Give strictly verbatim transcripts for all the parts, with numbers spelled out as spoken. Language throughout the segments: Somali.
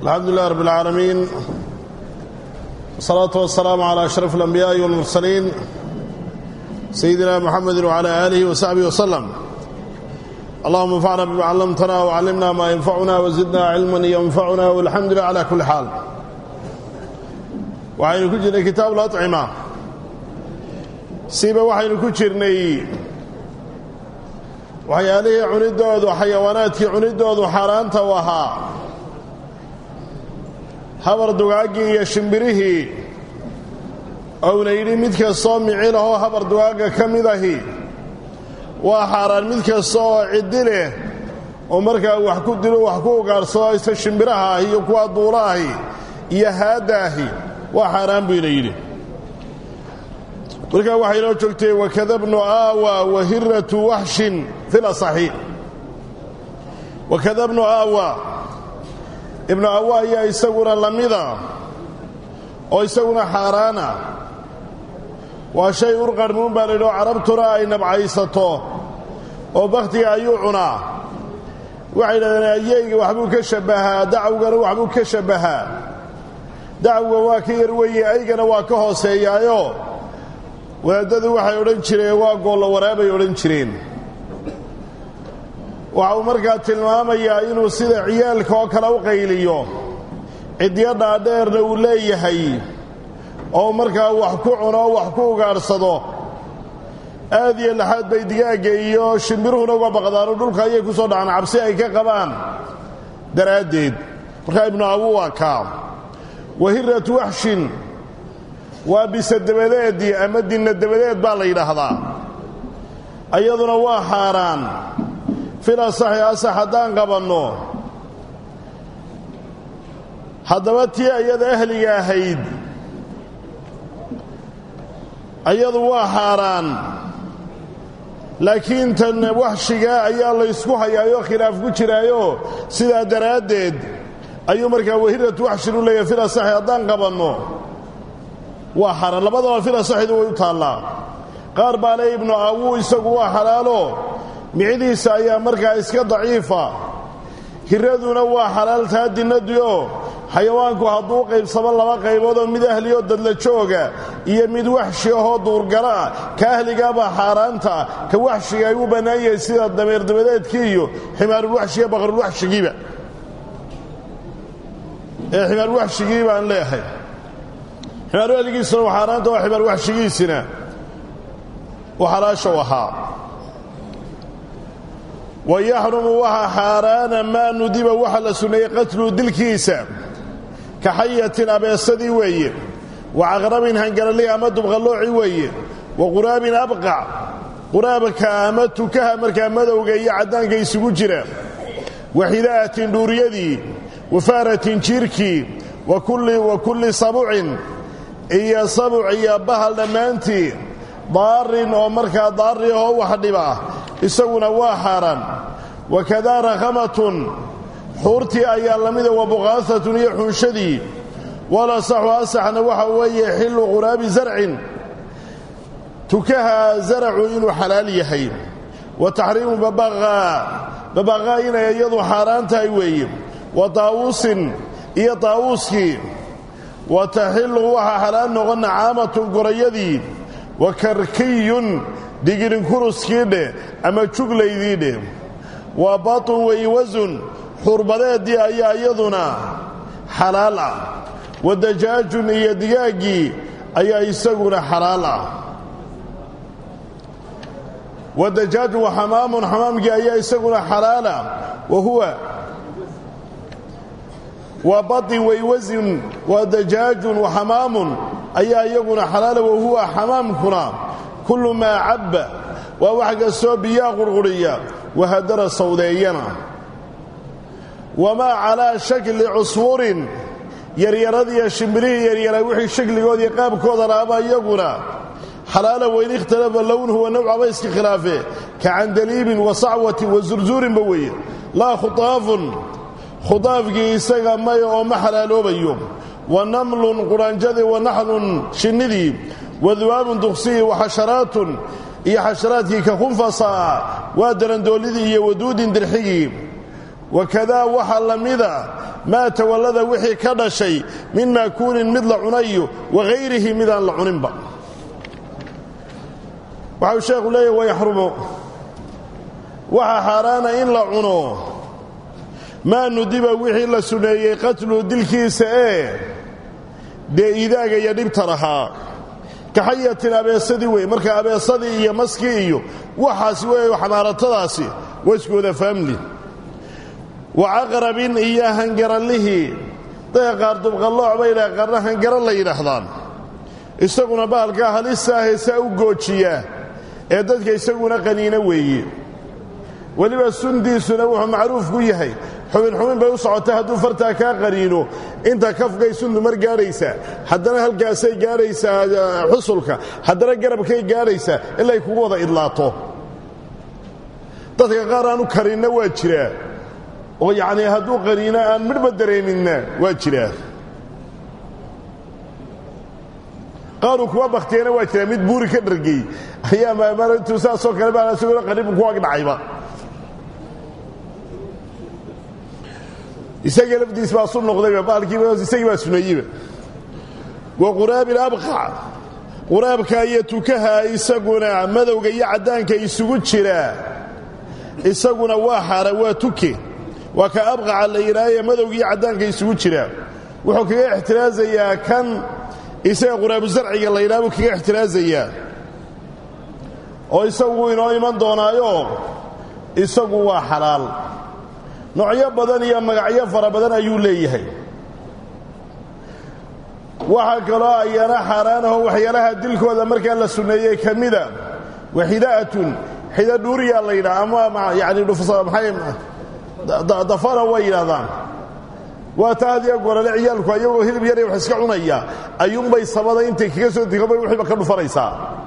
الحمد لله رب العالمين والصلاة والسلام على أشرف الأنبياء والمرسلين سيدنا محمد وعلى آله وصحبه وسلم. اللهم انفعنا بما علمتنا وعلمنا ما ينفعنا وزدنا علما ينفعنا والحمد لله على كل حال. وعين كجرنا كتاب الأطعمة سيبا وحين كجرني وحياليه عندود وحيواناتي عندود وحارانتا وها habar dugaagii iyo shimbirihii oo leeyri mid ka soo micin oo habar dugaaga kamid ahi waa xaraan mid ka soo cidile oo markaa wax ku dilo wax ku gaarsado isa shimbiraha iyo kuwa duulaahi iyo haadaahi waa xaraan buu leeyri. marka waxa inoo joogtay wakadabnu aawa wa hiratu wahshin fil sahih wakadabnu aawa ibn awa ayaa isaguna lamida oo isaguna xaaraana waa shay urqarmuun baa leedo carabtuna ay nabcaysato oo baktiga ayuu cunaa. waxay yidhahdeen ayayga waxbuu ka shabahaa dacwgana waxbuu ka shabahaa dacwga waa ka yar weeye aygana waa ka hooseeyaayo wadaadadu waxay odhan jireen waa goollo waraabay odhan jireen. waxa uu markaa tilmaamayaa inuu sida ciyaalka oo kale u qayliyo cidyo dhaadheerna uu leeyahay oo markaa wax ku cuno wax ku ugaadhsado. aad iyo laxaad bay digaagga iyo shimbiruhuna uga baqdaanoo dhulka ayay ku soo dhacaan cabsi ay ka qabaan daraaddeed. markaa ibnu awu waa kaa wahiratu waxshin waa bisadabadeedii ama dinna dabadeed baa la yidhaahdaa ayaduna waa xaaraan fila saxi asax haddaan qabanno. haddaba tii ayada ahliga ahayd ayadu waa xaaraan laakiin tan waxshiga ayaa laysku hayaayoo khilaaf ku jiraayo sidaa daraaddeed ayuu markaa wahiratu waxshin u leeyahay fila saxi haddaan qabanno waa xaaraan. labadaba fila saxidu way u taallaa. qaar baa le ibnu awu isagu waa xalaalo micidiisa ayaa markaa iska daciifa. hiraduna waa xalaaltaa dinadiyo xayawaanku hadduu qaybsamo laba qayboodoo mid ahlioo dadla jooga iyo mid waxshi ahoo duurgalaa ka ahligaabaa xaaraanta ka waxshiga ay u bannaan yahay sida dameer dabadeedkii iyo ximaarulwaxshi iyo baqarulwaxshigiiba ee ximaarulwaxshigii baan leeyahay. ximaaru ahligiisuna waa xaaraanta waa ximaarwaxshigiisina u xalaasha u ahaa. ويحرم وها حارانا ما ندب وها لسنية قتل دلكيسا كحية أبيصدي وي وعغرب هنقرلي أمد بغلوعي وي وغراب أبقع غرابك أمدتك أمرك أمد وقيا عدان قيس قجرة وحذاءة نور يدي وفارة شركي وكل وكل صبع إيا صبع إيا بهل لمانتي ضار ومرك ضار هو حدبه isaguna waa xaaraan. wakadaa rakhamatun xuurtii ayaa lamida wa buqaasatun iyo xunshadii wala saxu asaxna waxa weeye xillu quraabi zarcin tukaha zaracu inuu xalaal yahay wa taxriimu babaqaa babaqaa inay iyadu xaaraan tahay weeye wa daawuusin iyo daawuuskii wa taxillu waxa xalaal noqon nacaamatun gorayadii wa karkiyun digirin kuruskii dheh ama juglaydii dheh waa batun wey wasun xurbadeedii ayaa iyaduna xalaal ah. wa dajaajun iyo digaaggii ayaa isaguna xalaal ah. wa dajaajun wa xamaamun xamaamkii ayaa isaguna xalaal ah. wa huwa waa batin wey wasun waa dajaajun wa xamaamun ayaa iyaguna xalaala. wa huwa xamaamkuna كل ما عب ووحق السوبيا غرغرية وهدر صودينا وما على شكل عصفور يريردي الشمبري يريرا وحي الشكل قد يقاب كودر أبا يقنا حلالا وإن اختلف اللون هو نوع بيسك خلافه كعندليب وصعوة وزرزور بوي لا خطاف خطاف قيساق ما يوم حلالو بيوم ونمل قرانجذ ونحل شندي وذواب دخسي وحشرات iyo xasharaadkii ka khunfasa waa darandooladii iyo waduudin dirxigii wakadaa waxa lamida maa tawallada wixii ka dhashay min maakuulin mid la cunayo wagayrihi midaan la cuninba waxau sheekhu leeyahy wayaxrumu waxa xaaraana in la cuno maa nudiba wixii la suneeyey qatluhu dilkiisa ee dee idaaga iyo dhibta lahaa ka xayatin abeesadii wey marka abeesadii iyo maskii iyo waxaasi wey xamaaratadaasi waa iskooda faamli wa caqrabin iyo hangarallihii dee qaar dubqallooc bay yidhaha qaarna hangara la yidhaahdaan isaguna bahalkaa halisaa heesaa u goojiya ee dadka isaguna qaniina weeye weliba sundiisuna wuxuu macruuf ku yahay xubin xubin bay u socotay hadduu fartaa kaa qaniino inta kafkay sundu mar gaadhaysaa haddana halkaasay gaadhaysaa xusulka haddana garabkay gaadhaysaa ilaa ay kugu wada idlaato dadka qaar aanu karinna waa jiraa oo yacnii hadduu qaniino aan midhba dareeminna waa jiraa qaaruu kuwa baktiyana waa jiraa mid buuri ka dhargey ayaa maalintuu saasoo kale baa isaguna qanibu ku ag dhacayba isaga lafdiis baa sun noqdayba baalkiiba isagii baa suneeyeyba wa quraabil abqac quraabka iyo tukaha isaguna madowga iyo caddaanka isugu jira isaguna waa xaara waa tuke waa ka abqaca la yidhaahaye madowga iyo caddaanka isugu jira wuxuu kaga ixtiraasayaa kan isaga quraabu sarciga la yidhaha buu kaga ixtiraasayaa oo isagu inoo iman doonaayo isagu waa xalaal noocyo badan iyo magacyo fara badan ayuu leeyahay waxaa kaloo ayana xaaraanaho waxyaalaha dilkooda markaa la sunneeyey ka mida wa xidaa'atun xida dhuuriyaa la yidhaha ama yani dafana way yidhahdaan waa ta had iyo gorale ciyaalku ayagoo hilib yar wax iska cunaya ayuunbay sabada intay kaga soo digabay wixiiba ka dhufanaysaa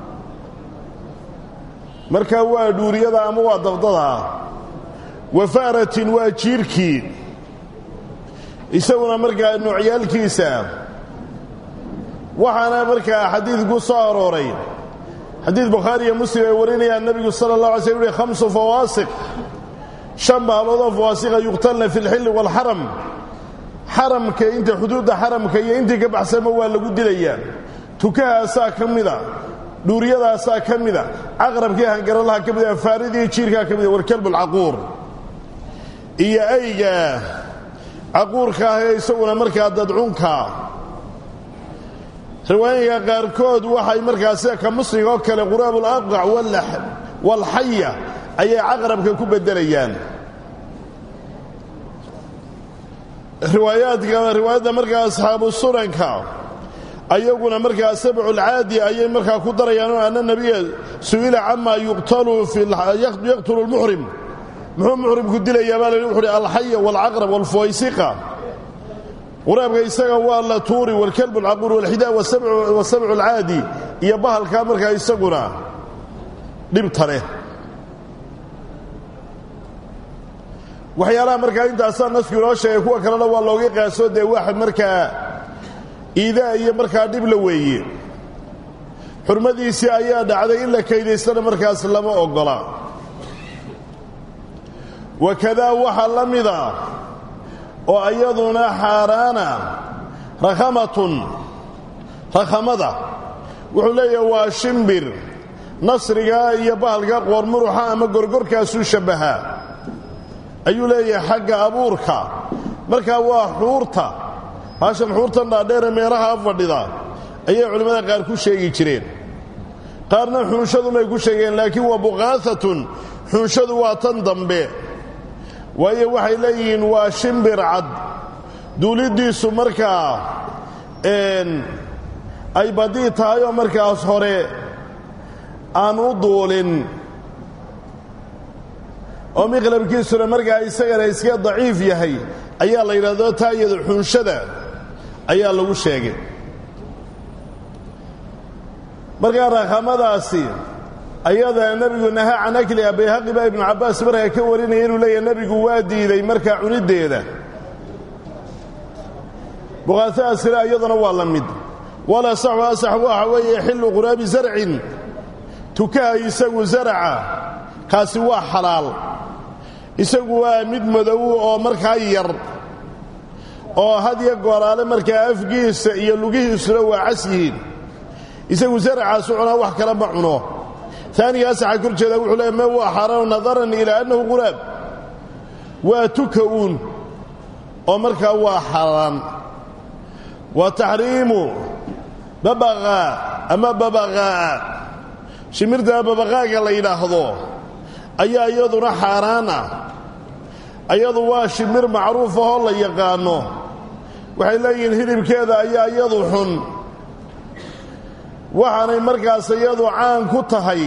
marka waa dhuuriyada ama waa dabdada wafaaratin waa jiirkii isaguna markaa noocyaalkiisa waxaana markaa xadiidku soo arooray xadiid bukhaari iyo muslim ay warinayaan nebigu sala allah alay slm uhi khamsu fawaasiq shan baaloodoo fawaasiqa yuqtalna fi lxilli waalxaram xaramka inta xuduudda xaramka iyo intii ka baxsanba waa lagu dilayaa tukahaasaa ka mida dhuuriyadaasaa ka mida caqrabkii hangaralaha ka mida faaridii jiirkaa ka mida warkalbulcaquur iyo ayga caquurka ah ee isaguna markaa dadcunka riwaayinka qaarkood waxay markaa sida ka musliga oo kale quraabul aqac walxaya ayay caqrabka ku beddelayaan riwaayaadka riwaayadda markaa asxaabu sunanka ayaguna markaa sabculcaadi ayay markaa ku darayaan oo anna nebiya su'ila camaa yuqtalu yaqtulu lmuxrim muxuu muxrimku dilayaa baa la wuxu uhi alxaya waalcaqrab waalfuwaysiqa quraabka isaga waa la tuuri waalkalbu alcaquur walxidaa wasabcu alcaadi iyo bahalkaa markaa isaguna dhibta leh waxyaalaha markaa intaasaa nasku inoo sheegay kuwa kalena waa looga qaaso dee wax markaa iidaa iyo markaa dhib la weeye xurmadiisii ayaa dhacday in la kaydaystana markaas lama oggola wakadaa waxaa la mida oo ayaduna xaaraana rakhamatun rakhamada wuxuu leeyahay waa shimbir nasriga iyo bahalka qoormuruxa ama gorgorkaasuu shabbahaa ayuu leeyahay xagga abuurka markaa waa xuurta haashan xuurtan dhaadheere meelaha fadhida ayay culimmada qaar ku sheegi jireen qaarna xuunshadunay ku sheegeen laakiin waa buqaathatun xuunshadu waa tan dambe waayo waxay leeyihiin waa shimbir cad duuliddiisu markaa ay badii tahay oo markaas hore aan u duulin oo miqlabkiisuna markaa isagana iska daciif yahay ayaa la yidhahdo taa iyadu xuunshada ayaa lagu sheegay markaa rakhamadaasi ayada nebigu nahaa can akliha bayhaqi baa ibnu cabbaas markaa ka warinaya inuu leeyahay nebigu waa diiday markaa cuniddeeda buqaataasina iyaduna waa la mid wala saxu asax waxa weeye xillu quraabi zarcin tukaha isagu zaraca kaasi waa xalaal isagu waa mid madow oo markaa yar oo had iyo gooraale markaa afgiisa iyo lugihiisuna waa cas yihiin isagu saracaasu cunaa wax kale ma cuno ثاني أسعى كل شيء يقول له ما هو حرام نظرا إلى أنه غراب وتكون أمرك هو حرام وتحريم ببغاء أما ببغاء شمرت ببغاء قال يلاحظوه أي أيضنا حرانا أيضا واشمر معروفه الله يقانه وحيلين هرب كذا أي أيضا حن waxaanay markaas iyadu caan ku tahay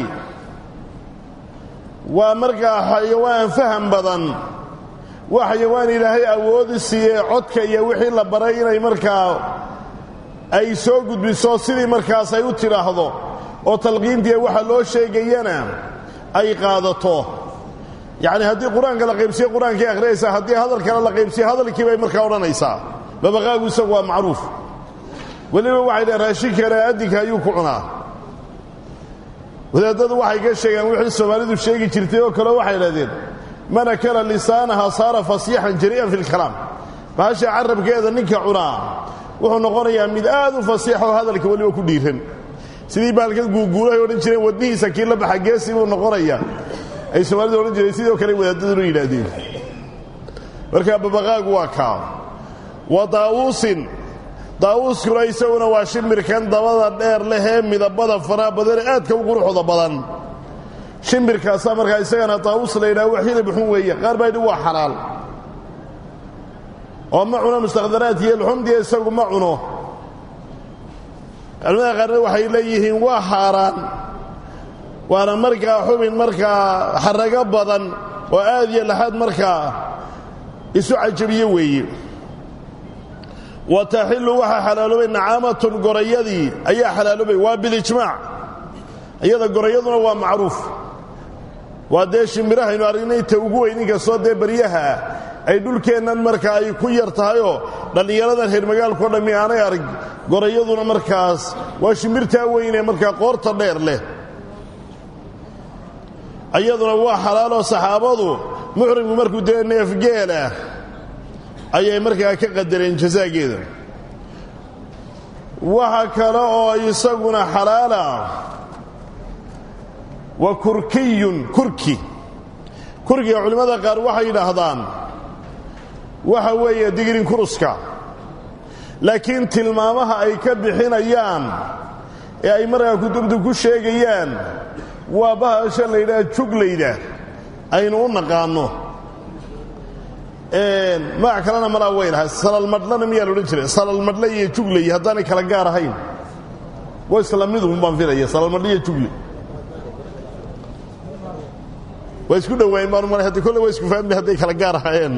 waa markaa xayawaan faham badan waa xayawaan ilaahay awood siiyay codka iyo wixii la baray inay markaa ay soo gudbiso sidii markaas ay u tiraahdo oo talqiintii waxa loo sheegayana ay qaadato yaani hadii quraanka la qaybsiyo quraanka akhriyaysa hadii hadal kale la qaybsiyo hadalkii bay markaa oranaysaa babaqaagu isagu waa macruuf waliba waxay raashinka raadinka ayuu ku cunaa wadaadadu waxay ka sheegaan wixii Soomaalidu sheegi jirtay oo kale waxay yiraahdeen mana kala lisaanaha saara fasiixan jariyan fil kalaam baasha arabkeeda ninka cunaa wuxuu noqonayaa mid aad u fasiix oo hadalka waliba ku dhiiran sidii baalka guuguulay oo dhan jireen wadnihiisa kii la baxa geesi uu noqonayaa ay Soomaalidu oran jireen sidoo kale wadaadadu yiraahdeen marka babaqaagu waa ka wadaawusin daawus kuraysawna waa shimbirkan dabada dheer leh midabada fara badan aadka u quruxda badan shimbirkaas markaa isagana daawus leeyahay wixii la bixin weeye qaar baa waa xalaal oo ma cuno mustaqdaraat iyo alxamdi isagu ma cuno almada qaar waxay leeyihiin waa xaraan waana markaa xubin markaa xaraga badan oo aad iyo lahaad markaa isu cajabiye weeye وتحل وها حلالوبي نعامة قريدي أي حلالوبي وبالإجماع أيضا قريدنا هو معروف وديش مراها إنو أريني توقوه إنك صوت دي بريها أي دول كينا المركا أي كوير تهايو لأن يرادا الهرمقال كونا ميانا يارق قريدنا مركاس وشمرتها وين مركا قورتا دير له أيضا هو حلال وصحابه محرم مركو دين يفقيله ayay markaa ka qadareen jazaageeda waxa kale oo isaguna xalaala wa kurkiyun kurki kurkiga culimada qaar waxay yiraahdaan waxa weeye digrin kuruska laakiin tilmaamaha ay ka bixinayaan ee ay markaa kutubtu ku sheegayaan waa bahasha la yiraahdo juglayda aynu u naqaano een ma kalena mara weeylaha salal madlana miyaa loo jiray salal madla iyo juglay hadaan kala gaar ahayn way islaamidu baan filayay salal madla iyo juglay way isku dhaweeyeen baan mar hadii kullu way isku fahmay haday kala gaar ahayn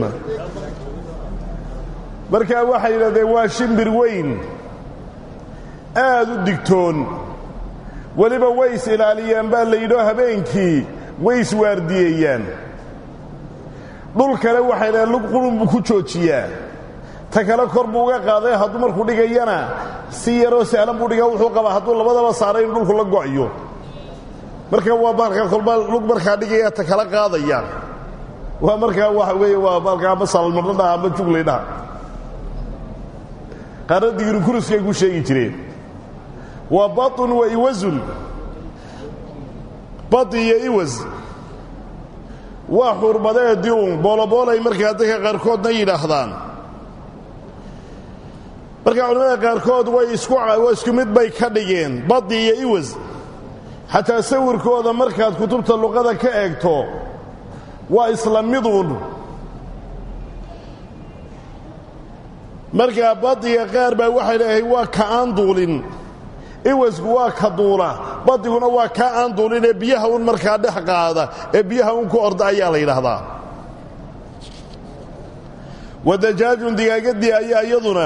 marka waxay yiraahdeen waa shimbir weyn aad u digtoon waliba way is ilaaliyaan baa la yidho habeenkii way is waardiyeeyaan dhul kale waxay leeyahay lug qulun ku joojiyaa ta kale kor buu uga qaaday hadduu markuu dhigayana si yaro sahlan buu dhigaa wuxuu qabaa hadduu labadaba saaray in dhulku la go'ayo marka waa baalka kolba lug markaa dhigaya ta kale qaadaya waa marka waxa weeye waa baalka basal marnada ama jugleedha qaradii kuruska ku sheegi jireen waa batun wa iwazun badiya iwaz waa xurbadeedii booloboolay markaa dadka qaarkoodna yidhaahdaan marka culimada qaarkood way isku way isku mid bay ka dhigeen badi iyo iwaz xataa sawirkooda markaad kutubta luqada ka eegto waa islaamiduun marka badiga qaar baa waxay leeyahay waa ka aan duulin iwasku waa ka duula badiguna waa ka aan duulin ee biyaha un markaa dhex qaada ee biyaha un ku orda ayaa la yiraahdaa wadajaajun digaagadii ayaa iyaduna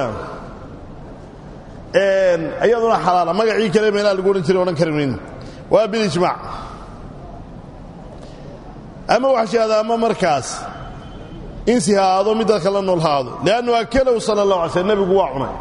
een iyaduna xalaal magacii kale meel lagu oran jiray oran karin waa bil ijmaac ama waxshada ama markaas insihaado mid kala noolhaado laanu akala sallallahu alayhi wasallam nabigu waa cunay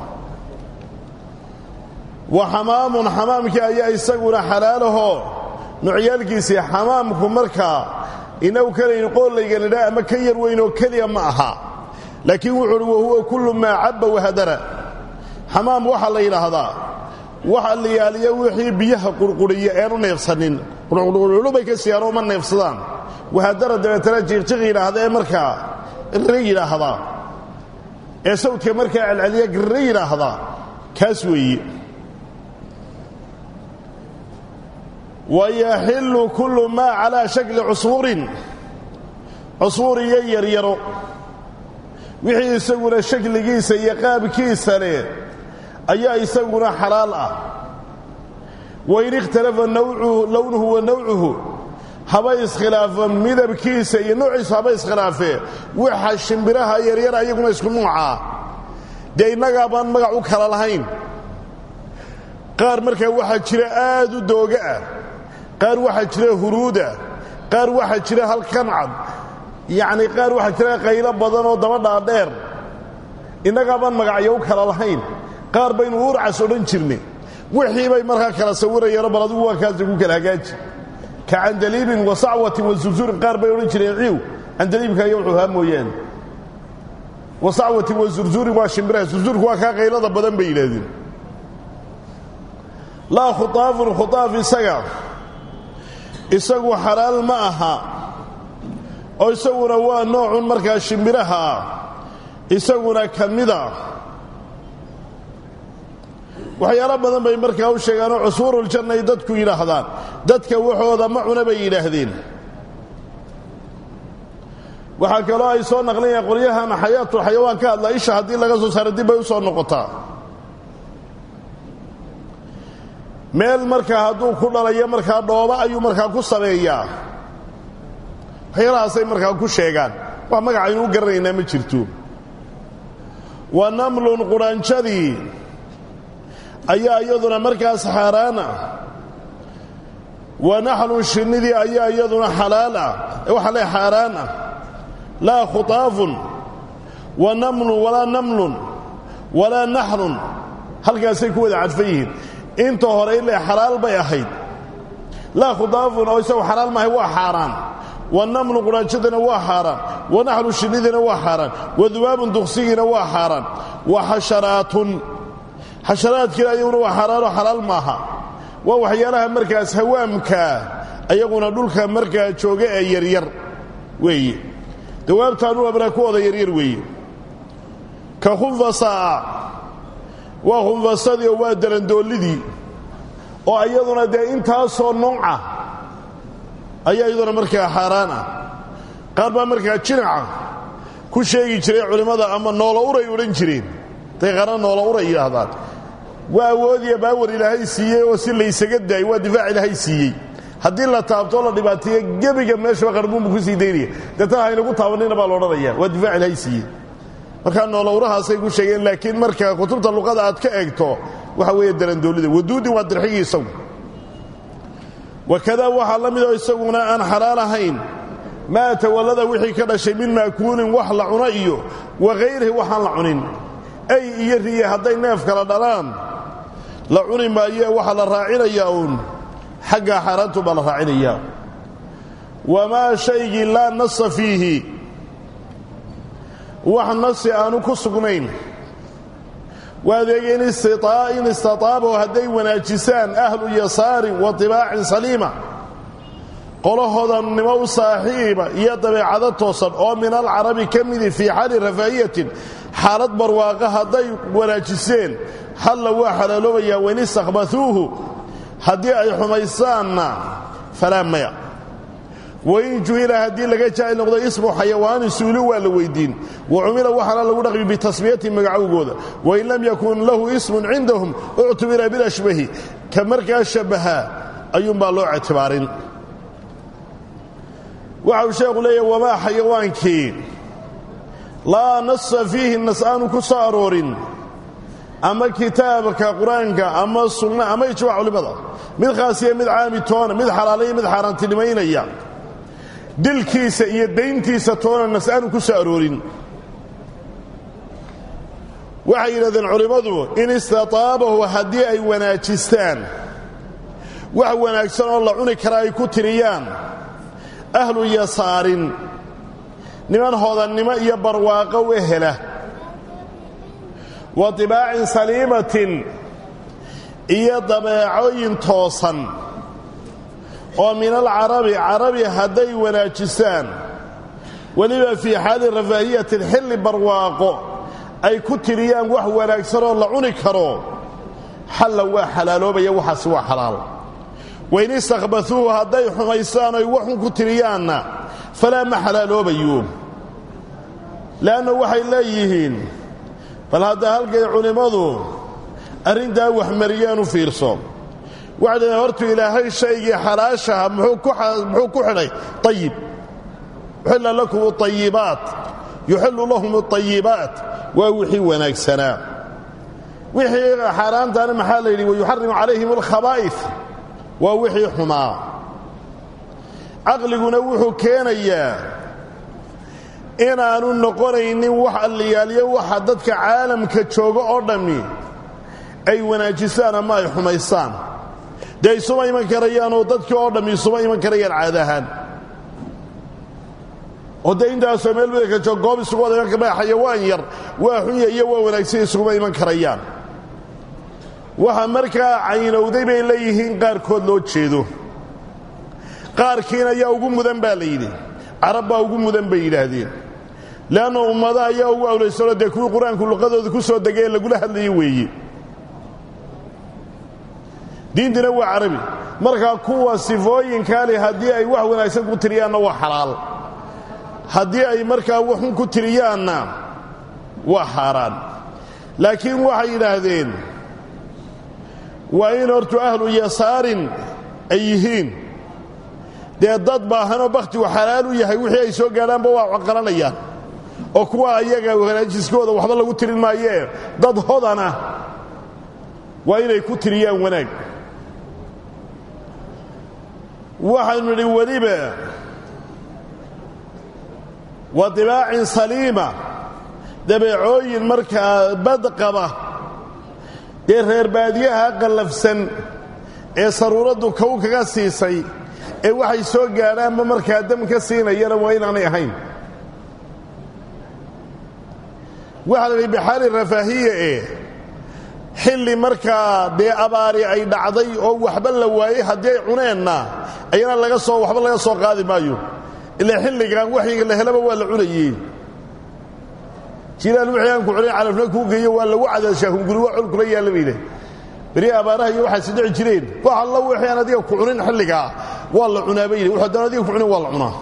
وحمام حمامك أي يسقون حلاله نعيالكيسي حمامكم مركا inaw kale qoolayga nida ama ka yar weyn oo kaliya ma aha laakiin wuxuu huwa kullu ma abba wa hadara xamaam waxa la yiraahdaa waxa la yaaliyo wixii biyaha qurquriya ee u neefsanin qurquru bay ka siyaaro ma neefsadaan wa hadara dabeetana jiirjiq yiraahdaa markaa ri yiraahdaa ee sawdka markaa alcaliya ri yiraahdaa kaas weeye ويحل كل ما على شكل عصفور عصفور ييريرو وحي يسغنا شكليسا يقابكيسا له ايا يسغنا حلال اه وين اختلف النوع لونه ونوعه هبا اسخلاف مدبكيسا iyo noociisa haba iskhilaafe waxa shimbiraha yaryar ayaguna isku nooca deeynaga baan magac u kala lahayn qaar markaa waxa jira aad u dooga ah qaar waxa jira huruuda qaar waxa jira halkan cad yaani qaar waxa jira qaylo badan oo daba dhaadheer inaga baan magacyo u kala lahayn qaar baynu uurcas oo dhan jirnay wixii bay markaa kala sawirayeen baladu waa kaas ku kala hagaaji ka andalibin wa sa'watin wa zuzur qaar bay oran jireen ciiw andalibka iyo wuxuu haamoyeen wa sa'watin wa zuzur waa shimbiraha zuzurku waa ka qaylada badan bay yiraahdeen لا خطاف الخطاف isaga isagu xalaal ma aha oo isaguna waa nooc markaa shimbiraha isaguna kamida waxyaalo badan bay markaa u sheegaan cusuurul janna dadku yiraahdaan dadka waxooda ma cuna bay yiraahdeen waxa kale oo ay soo naqlinayaan qolyahan xayaatu xayawaan ka hadla isha hadii laga soo saaro dib ay u soo noqotaa meel markaa hadduu ku dhalayo markaa dhooba ayuu markaa ku sameeyaa waxyaalahaasay markaa ku sheegaan wax magacaynu u garanaynaa ma jirto wa namlun quraanjadii ayaa iyaduna markaas xaaraana wa naxlun shinnidii ayaa iyaduna xalaala waxa le xaaraana laa khutaafun wa namlun walaa namlun walaa naxlun halkaasay ku wada cadfan yihiin inta hore ilaa xalaal bay ahayd la khudafun oo isagu xalaal ma waa xaraan wa namlu quraanjadana waa xaraan wa nahlu shinidana waa xaraan wa dubaabun duqsigina waa xaraan wa hasharatun hasharaadkina ayaguna waa xaraan xalaal maaha waa waxyaalaha markaas hawaamka ayaguna dhulka markaa jooga ee yar yar weeye dawaabtaan u abrakooda yar yar weeye ka khunfasa waa khunfasadii oo waa darandoolidii oo ayaduna dee intaasoo nooca ayaa iyaduna markaa xaaraan ah qaar baa markaa jinaca ku sheegi jiray culimmada ama noola uray odhan jireen day qaarna noola uray yidhaahdaan waa awoodiya baawar ilaahay siiyey oo si laysaga daayay waa difaac ilaahay siiyey haddii la taabto la dhibaateeyo gebiga meesha qarbuunbu ku sii daynaya deetana haynagu taabanina baa loodhanaya waa difaac ilaahay siiyey markaa noolowrahaasay ku sheegeen laakiin marka kutubta luqada aad ka eegto waxa weeye darandoolida waduudi waa dirxigii isagu wakada waxaa la midoo isaguna aan xalaal ahayn maa tawallada wixii ka dhashay min maakuulin wax la cuno iyo wakayrihi waxaan la cunin ay iyo riye hadday neef kala dhalaan la cuni maayo waxaa la raacinayaa uun xagga xaaraantu baa la raacinayaa wamaa shaygii laa nasa fiihi wax nasi aanu ku sugnayn waadeegeen istitaa'in istitaabo hadday wanaajisaan ahlu yasaarin wa tibaacin saliima qolahoodanimo u saaxiiba iyo dabeecado toosan oo min alcarabi ka midi fii xaali rafaa'iyatin xaalad barwaaqa hadday wanaajiseen halla waa xalaaloobayaa wain istakhbathuuhu haddii ay xumaysaanna falaa maya وإن جهل هدي لغا جاي نقضى اسمه حيوان سولو ولا ويدين وعمل وحنا لو دغي بتسميه مغعوغودا وإن لم يكن له اسم عندهم اعتبر بالاشبه كمركا شبهها ايوم با لو اعتبارين وعو شيخ لي وما حيوانكي لا نص فيه النسان كسارورين اما كتابك قرانك اما السنه اما يجوا علمada mid khaasiye mid caami toona mid xalaalay mid xaaraantinimeynaya dilkiisa iyo deyntiisa toona nasaan ku soo aroorin waxa yiraahdeen culimadu in istataabahu hadii ay wanaajistaan wax wanaagsan oo la cuni kara ay ku tiriyaan ahlu yasaarin niman hodannimo iyo barwaaqo u hela wa dibaacin saliimatin iyo dabeecooyin toosan oo min alcarabi carabi hadday wanaajisaan weliba fii xaali rafaahiyatin xilli barwaaqo ay ku tiriyaan wax wanaagsanoo la cuni karo xalla waa xalaaloobaya waxaasi waa xalaal wain istakbathuuhu hadday xumaystaan oy waxun ku tiriyaanna falaa ma xalaaloobayo le'anna waxay leeyihiin bal hadda halkay culimmadu arrintaa waxmariyaan u fiirso waxay hortu ilaahay shaygii xalaashaha muxuu ku xidhay ayib uxilla lakum aayibaat yuxillu lahum aayibaat waa wixii wanaagsanaa wixii xaaraantaana maxaa la yidhi wayuxarimu calayhim alkhabaa'if waa wixii xumaa caqliguna wuxuu keenayaa inaanu noqonaynin wax alliyaaliyo waxa dadka caalamka jooga oo dhammi ay wanaajisaan ama ay xumaystaan dee isuma iman karayaan oo dadkii oo dhammi isuma iman karayaan caad ahaan oo dee intaasoo meel weelka joog goob isugu wada iman karmaya xayawaan yar waa xunya iyo waa wanaagsan isuguma iman karayaan waxa markaa caynowday bay leeyihiin qaarkood loo jeedo qaarkiina ayaa ugu mudan baa la yidhi carab baa ugu mudan bay yidhaahdeen le'anna ummada ayaa ugu awlaysanoo dee kuwii qur-aanku luqadooda ku soo degay ee lagula hadlayo weeye diintina waa carabi markaa kuwa sifooyinkaa leh haddii ay wax wanaagsan ku tiriyaanna waa xalaal haddii ay markaa waxun ku tiriyaanna waa xaaraan laakiin waxay yidhaahdeen waa in hortu ahlu yasaarin ay yihiin dee dad baahanoo bakhtigu xalaal u yahay wixii ay soo gaadhaanba waa qaranayaan oo kuwa ayaga wanaajiskooda waxba lagu tirin maayee dad hodana waa inay ku tiriyaan wanaag waxaynu nidhi weliba wa dibaacin saliima dabeecooyin markaa badqaba dee reer baadiyaha qallafsan ee saruuraddu kow kaga siisay ee waxay soo gaadhaanba markaa dam ka siinayana waa inaanay ahayn waxaa la yidhi bixaali rafaahiya ee xilli markaa dee abaari ay dhacday oo waxba la waayey haddii ay cuneenna ayana laga soo waxba laga soo qaadi maayo ilaa xilligan waxyiga la helaba waa la cunayey jilaan wixii aan ku cunin calafna kuu geeyo waa lagu cadaashaa hunguri waa col kula yaalla bayde beri abaaraha iyo waxay sidhici jireen wax alla wixii aan adiga ku cunin xilligaa waa la cunaa bayde wuxuu haddaan adiga ku cunin waa la cunaa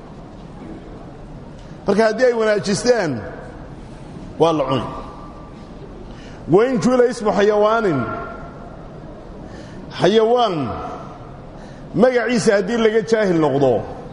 marka haddii ay wanaajistaan waa la cuni wain juila ismu xayawaanin xayawaan magaciisa haddii laga jaahil noqdo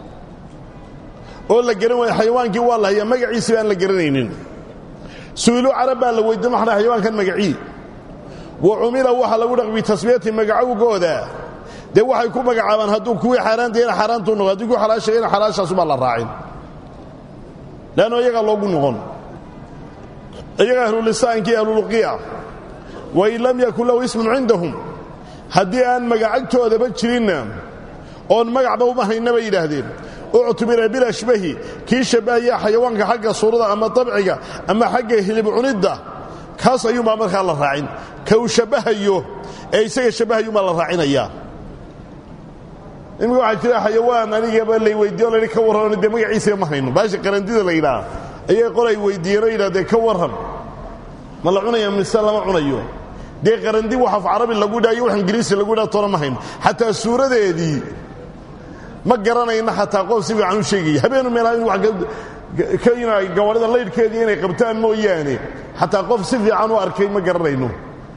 oo la garan waayo xayawaankii waa la hayaa magaciisii baan la garanaynin su'iilo carab baa la weydiin maxna xayawaankan magacii wa cumila waxa lagu dhaqmi tasmiyati magacowgooda dee waxay ku magacaabaan hadduu kuwii xaaraantayna xaaraantuu noqo haddii ku xalaashayna xalaashaasubaa la raacin leanno iyagaa loogu noqon iyaga ahlulisaankii ahluluqiya wain lam yakun lahu ismun cindahum haddii aan magacagtoodaba jirinna oon magacba uma hayna bay yidhaahdeen uctubira bilashbahi kii shabbahaya xayawaanka xagga suurada ama dabciga ama xagga hilib cunidda kaas ayuunbaa markaa la raacin ka uu shabbahayo ee isaga shabbahayuunbaa la raacinayaa imika waxaa jira xayawaan anigaba lay weydiiyo laydhi ka warran dee magaciisaba ma hayno baasha qarandida la yidhaha ayay qolay weydiiyeenoo yidhahdee ka warran ma la cunaya mise lama cunayo dee qarandi wax af carabi lagu dhaha iyo wax ingiriisi lagu dhaha toona ma hayno xataa suuradeedii ma garanayna xataa qof si fiican u sheegaya habeenu meelaha in wax ka inay gawadhida laydhkeedii inay qabtaan mooyaane xataa qof si fiican u arkay ma garanayno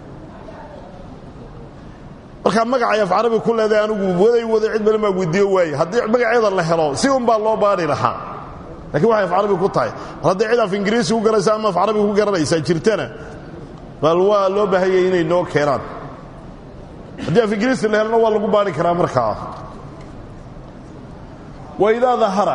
markaa magacay af carabi ku leedahay anigu waday waday cid badan baa weydiiyo waaye haddii magaceeda la helo si un baa loo baadhi lahaa laakiin waxay af carabi ku tahay mar hadday cid af ingiriisi ku garanaysa ama af carabi ku garanaysaa jirtana bal waa loo baahanyay inay noo keenaan haddii af ingiriisi la helona waa lagu baadhi karaa markaa waidaa dahara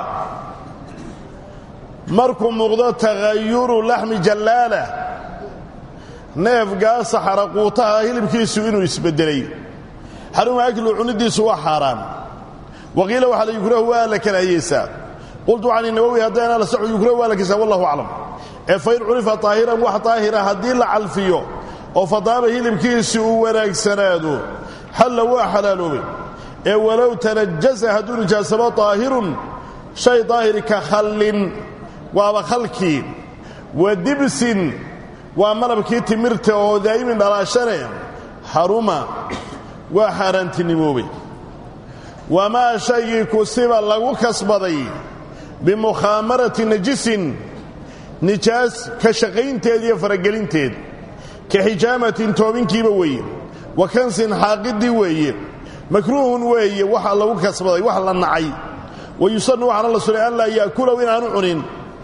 markuu muuqdo tagayuru laxmi jallaala neefgaa saxara quutaha hilibkiisu inuu isbeddelay xaruma aklu cunidiisu waa xaaraan وقيل وحل يكره ولا كراهيسا قلت عن النووي هدانا لسع يكره ولا كسا والله أعلم فإن عرف طاهرا وطاهرا هدين لعلفيه وفضابه لمكيس وراك سناده حل وحلالوه ولو تنجس هدون جاسبا طاهر شيء طاهر كخل وخلكي ودبس ومربكي تمرت ودائما على شرع حرما وحرنت النموبي وما شيء كسب لغو كسبدي بمخامرة نجس نجاس كشقين تيد يفرقلين تيد كحجامة توبين كيبوي وكنس حاقد وي مكروه وي وحا لغو كسبدي وحا لنعي ويصنوا على الله سبحانه أن لا يأكل وين عنعنين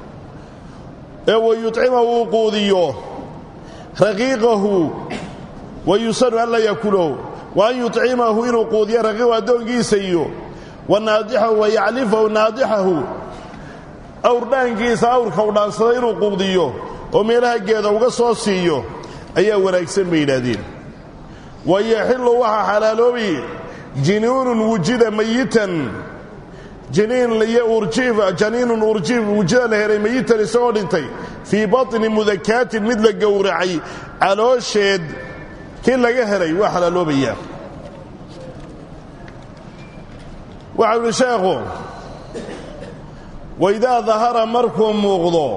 ويطعمه قوذيه رقيقه ويصنوا أن لا يأكله وأن يطعمه إنه قوذيه رقيقه دون قيسيه ونادحه ويعلفه نادحه أوردان قيس أورك أوردان صدير قوذيه وميلها قيادة وقصوصيه أيه وراكسن بينادين ويحل وحا حلاله بي جنون وجد ميتا جنين لي أرجيف جنين أرجيف وجد لهري ميتا لسودنتي في بطن مذكات مثل قورعي على شيد كل جهري وحلا لوبيا وعلى شيخه وإذا ظهر مركم مغضو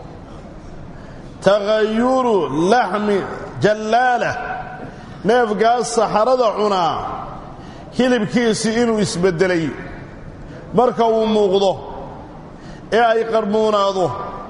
تغير لحم جلالة نفقا الصحراء عنا كلب كيسي إنو يسبدلي marka uu muuqdo ee ay qarmoonaado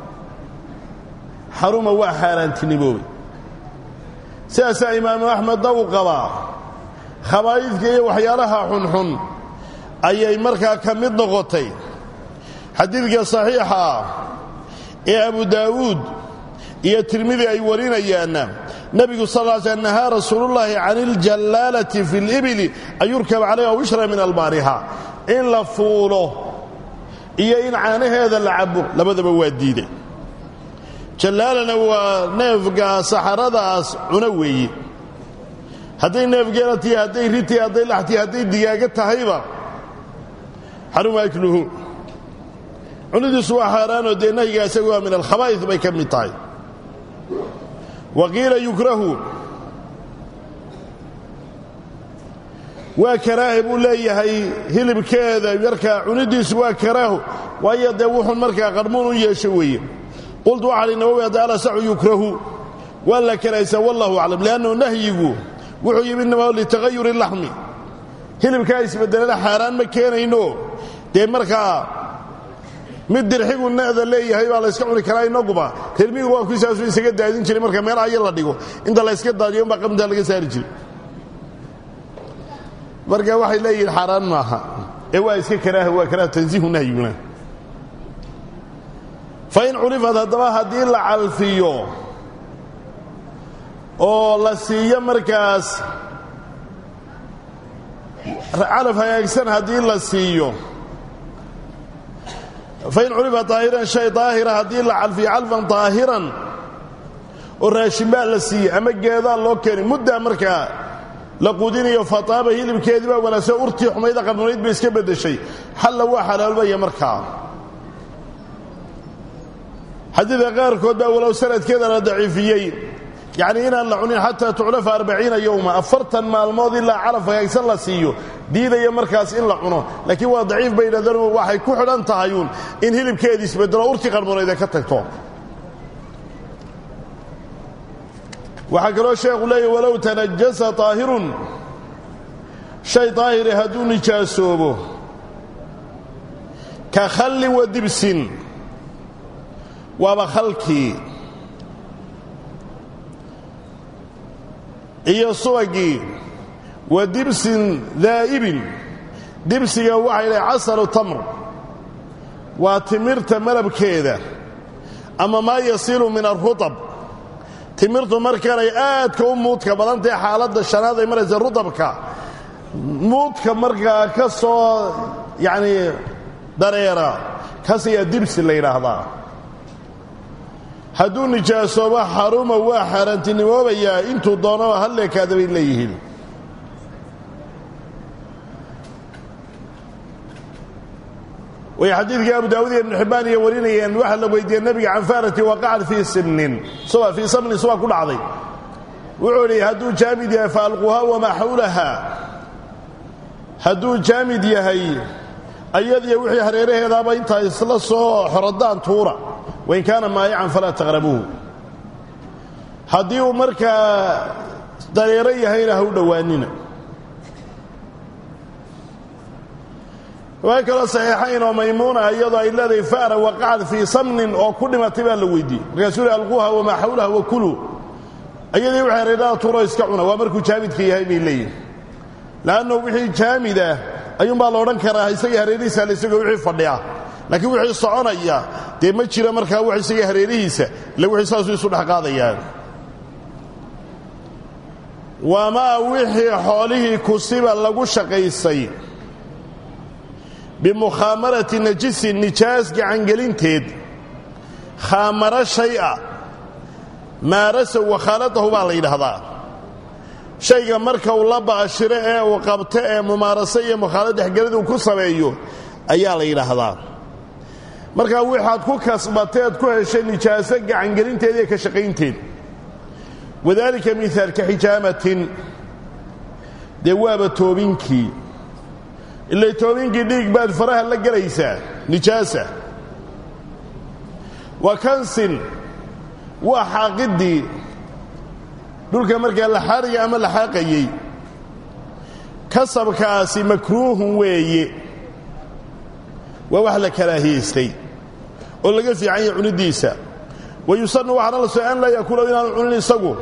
xaruma waa xaaraantinimoobe sidaasa imaamu axmed daw qaba khabaa'idka iyo waxyaalaha xunxun ayay markaa ka mid noqotay xadiidka saxiixa ee abu daawuud iyo tirmidi ay warinayaanna nabigu sallallahu alayhi wasallam nahaa rasuulullaahi canil jalaalati fil ibli ayurkab calayha aw yashra min albaariha in la fuulo iyo in caanaheeda la cabo labadaba waa diiday jalaalana waa neefga saxaradaas cuna weeye hadday neefgeela tihi hadday riti hadday laxti hadday digaaga tahayba xaruma akluhu cunidiisu waa xaaraanoo dee nahyiga isagu waa min alkhabaa'is bay ka mid tahay waqiila yukrahu waa karaahi buu leeyahay hilibkeeda yarkaa cunidiisu waa karaaho waayo dee wuxun markaa qarmuun u yeesho weeye qultu waxaa li nawowi hadda alasaxu yukrahu waa la karahaysaa wallahu aclam liannahu nahyigu wuxuu yimid inama litagayuri laxmi hilibkaa isbedelana xaaraan ma keenayno dee markaa mid dirxigu na'da leeyahay baa la yska cuni karaa inaguba reermiyigu waa kuisaasu isaga daadin jiray marka meel aya la dhigo inta la yska daadiyo unbaa qamdaa laga saari jiray marka waxay leeyihiin xaaraan maaha ee waa iska karaaha waa karaaha tanziihu nahyuna fa in culifad haddaba haddii la calfiyo oo la siiyo markaas calaf hagaagsan haddii la siiyo fa in culifa طaahiran shay daahira haddii la calfiyo calfan طaahiran oo raashinbaa la siiye ama geedaa loo keenay muddaa markaa la quudinayo fataaba hilibkeedii baa wanaagsan urtii xumayda qarnuunayd bay iska beddeshay xalla waa xalaalbaya markaa xadiidka qaarkood baa walow sanadkeeda la daciifiyey yacnii inaan la cunin xataa tuclafa arbaciina yowma afartan maalmood ilaa calaf hagaagsan la siiyo diidaya markaas in la cuno laakiin waa daciif bay yidhahdeen waxay ku xidhan tahayuun in hilibkeedii isbeddelo urtii qarnuunayd ay ka tagto waxaa kaloo sheekhu leeyahy walow tanajasa طaahirun shay daahiri hadduu nijaasoobo ka khallin wa dibsin waaba khalkii iyo subagii wa dibsin daa'ibin dibsiga waxay lehay casalu tamr waa timirta malabkeeda ama maa yasiilu min arutab timirtu markanay aadka u muudka badantae xaaladda shanaad ay maraysa rudabka muudka markaa ka soo yacnii dareera kaas ayaa dibsi la yidhaahdaa hadduu nijaasoobo xaruma waa xaaraantinimoobayaa intuu doonaba halleekaada bay leeyihiin وحديث أبو داود بن حبان يوريني أن واحد لو يدي النبي عن فارة وقعد في سن سواء في سمن سواء كل عظيم وعلي هدو جامد فألقوها وما حولها هدو جامد يهي أيضا يوحي حريره إذا بينت يسلسوا حردان طورا وإن كان مائعا فلا تغربوه هديو مركا دليري هينا هو دوانينا وكلا صحيحين وميمونة أيضا إلا ذي فار وقعد في صمن أو كل ما تبال لويدي رسول ألقوها وما حولها وكلوا أيضا يوحي حريرها طورا يسكعون ومركو جامد كيهي بإليه لأنه وحي جامدة ayuun baa la odhan karaa isaga hareerihiisa la isaga wixii fadhiya laakiin wixii soconaya dee ma jira markaa wax isaga hareerihiisa la wixii saas isu dhax qaadayaan wama wixii xoolihii kusiba lagu shaqaysay bimukhamarati najis nijaas gacan gelinteed khamara shay'a maarasa wa khalatahu baa la yiraahdaa shayga marka uu la baashiro ee uu qabto ee mumaarasa iyo mukhaalada xigiradu ku sameeyo ayaa la yiraahdaa marka waxaad ku kasbateed ku heshay nijaasa gacan gelinteed ee ka shaqaynteed wadaalika misaal ka hijamatin dawaaba toobinki illa toobinki dhiig baad faraha la galaysa nijaasa wa kansin wa haqidi dhulka marka la xariga ama la xaqayay kasabkaasi makruuhun weeye waa wax la karaahiyay oo laga fiican yahay cunidiisa wayusannu waxana la soo aan la yakula inaan cunin isagu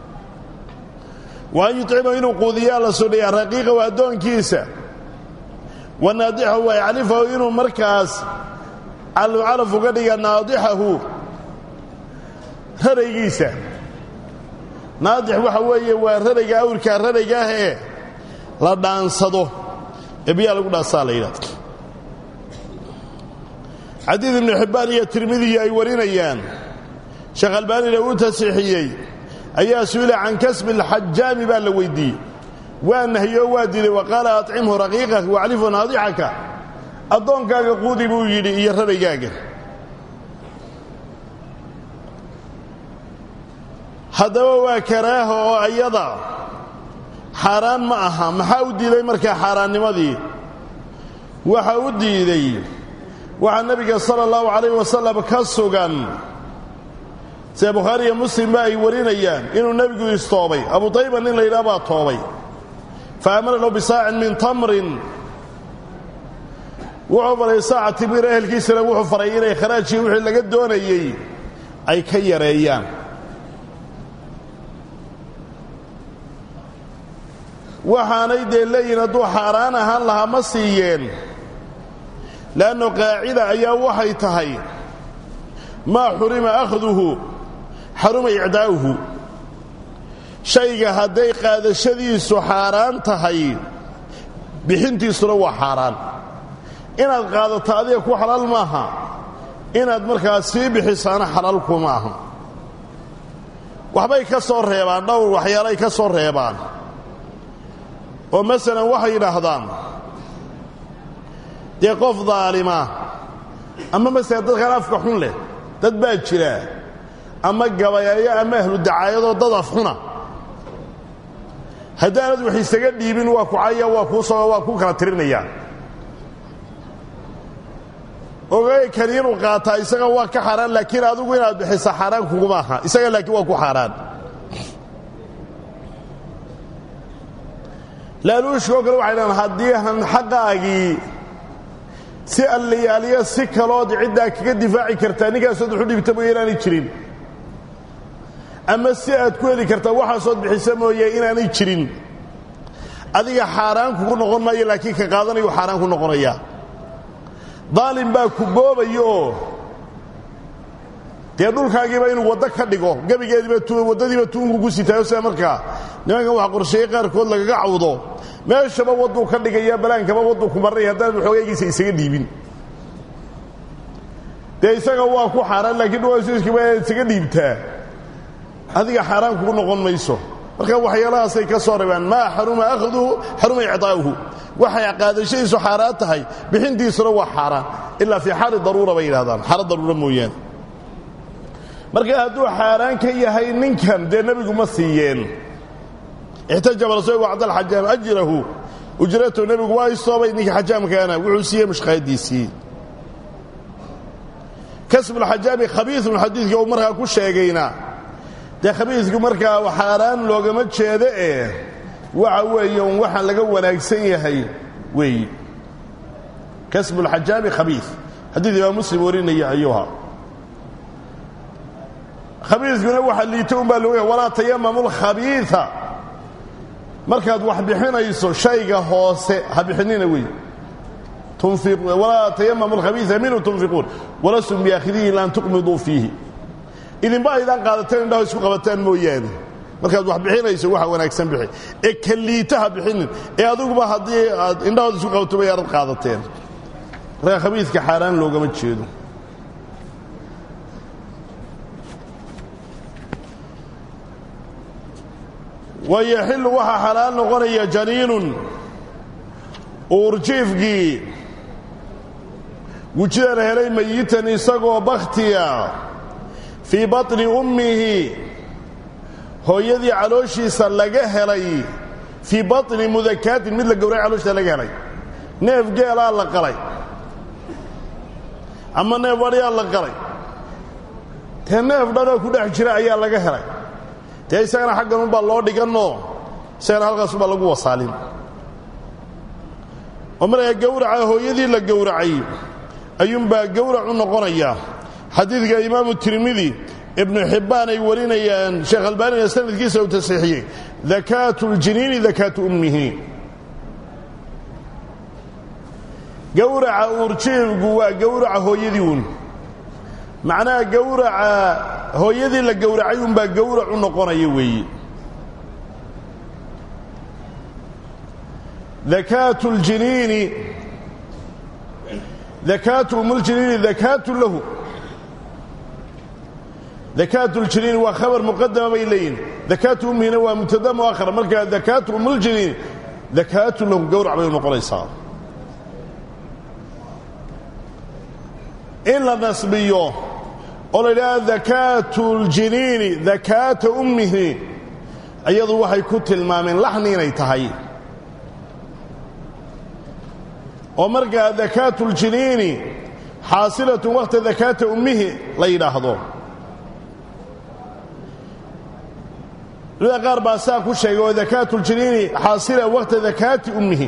waa yutciba inuu quudiyaa la soo dhiyay raqiiqa waa doonkiisa wanaadihu wa ya'lifu inuu markaas alu alafu ka dhiga naadihu raraygiisa naadix waxa weeye waa rarayga awrka rarayga ee la dhaansado ebiya lagu dhaasaa la yiraahdo xadiid ibn Hibbaan iyo Tirmidhi ay warinayaan Sheekh Albani uu tasixiyay ayaa su'ila can kasb al-hajjam baa la weydiiyay waa nahiyo waa dilay waqala at'imhu raqiqaka wa 'alifu naadihaka adoonkaaga quudi buu yiri iyo raraygaaga hadaba waa karaaho oo ayada xaraan ma aha maxaa u diiday marka xaraanimadii waxa u diiday waxa nabiga sallallahu alayhi wasallam ka sugan say Bukhari iyo Muslim ay warinayaan inuu nabigu istoobay Abu Tayba nin la yiraahdo toobay faamara lahu bisaa'in min tamrin wuxuu faray saacati bir ehelkiisa wuxuu faray inay kharaaji wixii laga doonayay ay ka yareeyaan waxaanay deelayeen adoo xaraan ahaan laha ma siiyeen laano qaacida ayaa waxay tahay ma xurima akhduhu xaruma i'daa'uhu shayga haday qaadashadiisu xaraan tahay bixintiisuna waa xaraan inaad qaadato adiga ku xalaal maaha inaad markaa sii bixisaana xalaal kuma aha waxbay ka soo reebaan dhowr waxyaalay ka soo reebaan oo mesela waxay yiraahdaan dee qof dhaalima ama mesela dad afka xun leh dad baa jira ama gabayaya ama ahlu dacaayado dad afxuna hadaanad wax isaga dhiibin waa ku caya waa ku soo waa ku kala tirinaya ogay kariinu qaata isaga waa ka xaraan laakiin adigu inaad bixiso xaraan kugu maaha isaga laakiin waa ku xaraan لا لوش وقال وعينا هديها حقاقي سأل لي عليا سكالود عدة كدفاعي كرتاني كان صد حدي بتبغيراني تشرين أما الساعة كوني كرتا واحد صد بحسامه ييناني تشرين هذه حرام كون نقول ما يلاكي كقاضي وحرام كون نقول يا ظالم باكوبوبا يو تيادول كاجيبا إنه ودا كديكو جبي جدي بتو ودا دي بتو نقول تايو سامركا نما واحد قرشي قار كل لقى عوضه ما الشباب ودو كديكا يا بلان كما ودو كمري هذا بحوجي سيسجى ديبين تيسجى هو أكو حرام لكن هو سيسجى سيسجى ديبته هذه حرام كون نقول ما يسوا marka waxyaalahaasay ka soo reebaan maa xaruma akhduhu xaruma ictaa'uhu waxay qaadashadiisu xaaraan tahay bixintiisuna waa xaaraan ilaa fi xaali daruura bay yidhahdaan xaalo daruura mooyaan marka hadduu xaaraan ka yahay ninkan dee nebigu ma siiyeen ixtajaba rasuulku wacda alxajaam ajrahu ujratu nebigu waa istoobay ninka xajaamkaana wuxuu siiyey mushqaadiisii kasb alxajaami khabiisun xadiidka uu markaa ku sheegayna dee khabiisku markaa xaaraan loogama jeedo ee waxa weeye un waxaan laga wanaagsan yahay weeye kasb alxajaami khabiis xadiid imaam muslim warinaya ayuha khabiiskuna waxa liito un baa looga walaa tayamamu lkhabiisa markaad wax bixinayso shayga hoose ha bixinina weeye ولا تيمموا الخبيث منه تنفقون ولستم بياخذيه لان تقمضوا فيه إذن بقى إذا قادتين إنه يسوق قبتان موياني markaad wax bixinayso waxa wanaagsan bixi ee kaliitaha bixinin ee adugu ba hadii aad indhahood isku qabto bay arad qaadateen raga khabiiska xaraan loogama jeedo ويحل وحا حلال نقرية جنين أورجيفكي وجدر هلي ميتا إساقو بختيا في بطن أمه هو يدي علوشي سلقه هلي في بطن مذكات مثل قوري علوشي سلقه هلي نيف قيل الله قلي أما نيف وري الله قلي تنيف دانا كده حجراء يا الله هلي تي isagana xaggan u baa loo dhigano isagana halkaas baa lagu wasaalin umar gowraca hooyadii la gowracay ayuun baa gowrac u noqonaya xadiidka imaam tirmidhi ibn hibban ay warinayaan sheekh albani sanadkiisa uu tasxiixiyay zakatul jinin zakatu ummihi gowraca urjiigu waa gowraca hooyadii uun معناه جورع هو يدي اللي جورعيهم بجورع ونقرا يوي ذكاة الجنين ذكاة أم الجنين ذكاة له ذكاة الجنين وخبر مقدم بيلين ذكاة أمه هو مبتدا مؤخر مركا ذكاة أم الجنين ذكاة له جورع بين النقرا يصار إلا نسبيه قال لا ذكاة الجنين ذكاة أمه أيضا وحي كتل ما من لحنين يتهي ومرقى ذكاة الجنين حاصلة وقت ذكاة أمه لا يلاحظون لذا قارب أساكو الشيء وذكاة الجنين حاصلة وقت ذكاة أمه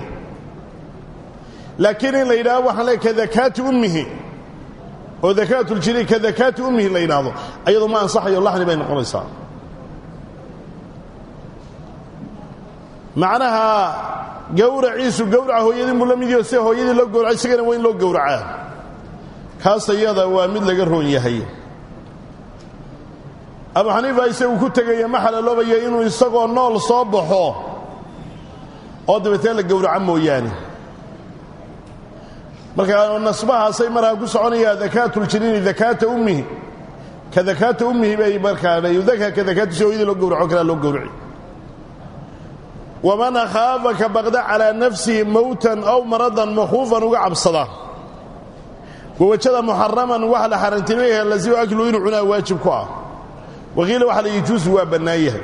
لكن لا يلاحظ عليك ذكاة أمه وذكاة الجنين كذكاة أمه اللي يناظر أيضا ما أنصحي الله بين قريصان معناها قورع عيسو قورع هو يدي ملمي يوسيه هو يدي لو قورع سيغنا وين لو قورعاه خاصة ياذا وامد لقرهون يهي أبو حنيفة يسيو كتغي محل لو بيينو يساقو النول صبحو ودبتين لقورع عمو يعني marka nasbaha say maraa ku soconaya zakaatul jinin zakaata ummihi ka zakaata ummihi bay markaa yudaka ka zakaatu shawidi loo gowraco kala loo gowraci waman khafa ka baqda ala nafsi mautan aw maradan makhufan uga absada wajada muharraman wa la harantimeeyahay lazi aklu inuu cunaa waajib ku ah waqiila waxa la yijuus waa banaayahay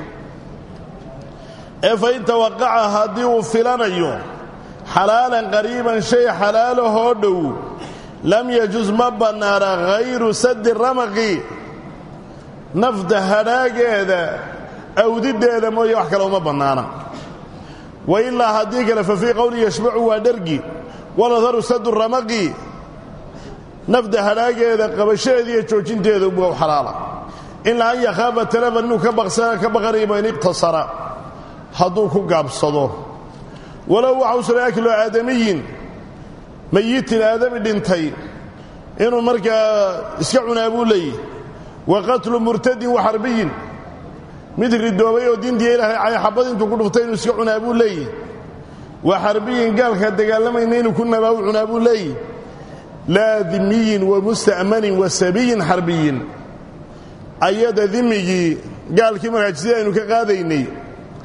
ee fa inta waqa'a hadii uu filanayo حلالا قريبا شيء حلاله هودو لم يجوز مبنار غير سد الرمق نفد هراجه او ضد هذا ما يحكى له مبنانا والا هديك ففي قول يشبع ودرقي ونظر سد الرمق نفد هراجه قبشهدي جوجنteedu buu xalaala illa ay khaba talaba inuu ka baqsana ka baqariba in ibtasara haduu ku gaabsado ولو عوصر أكل آدمي ميت آدم دنتي إنه مركا اسكعنا أبو لي وقتل مرتد وحربي مثل الدوابي ودين دي إلهي حبضين تقول فتين اسكعنا أبو لي وحربي قال كده قال لما إنين كنا باوعنا أبو لي لا ذمي ومستأمن وسبي حربي أياد ذمي قال كما كتزيه إنه كقاذيني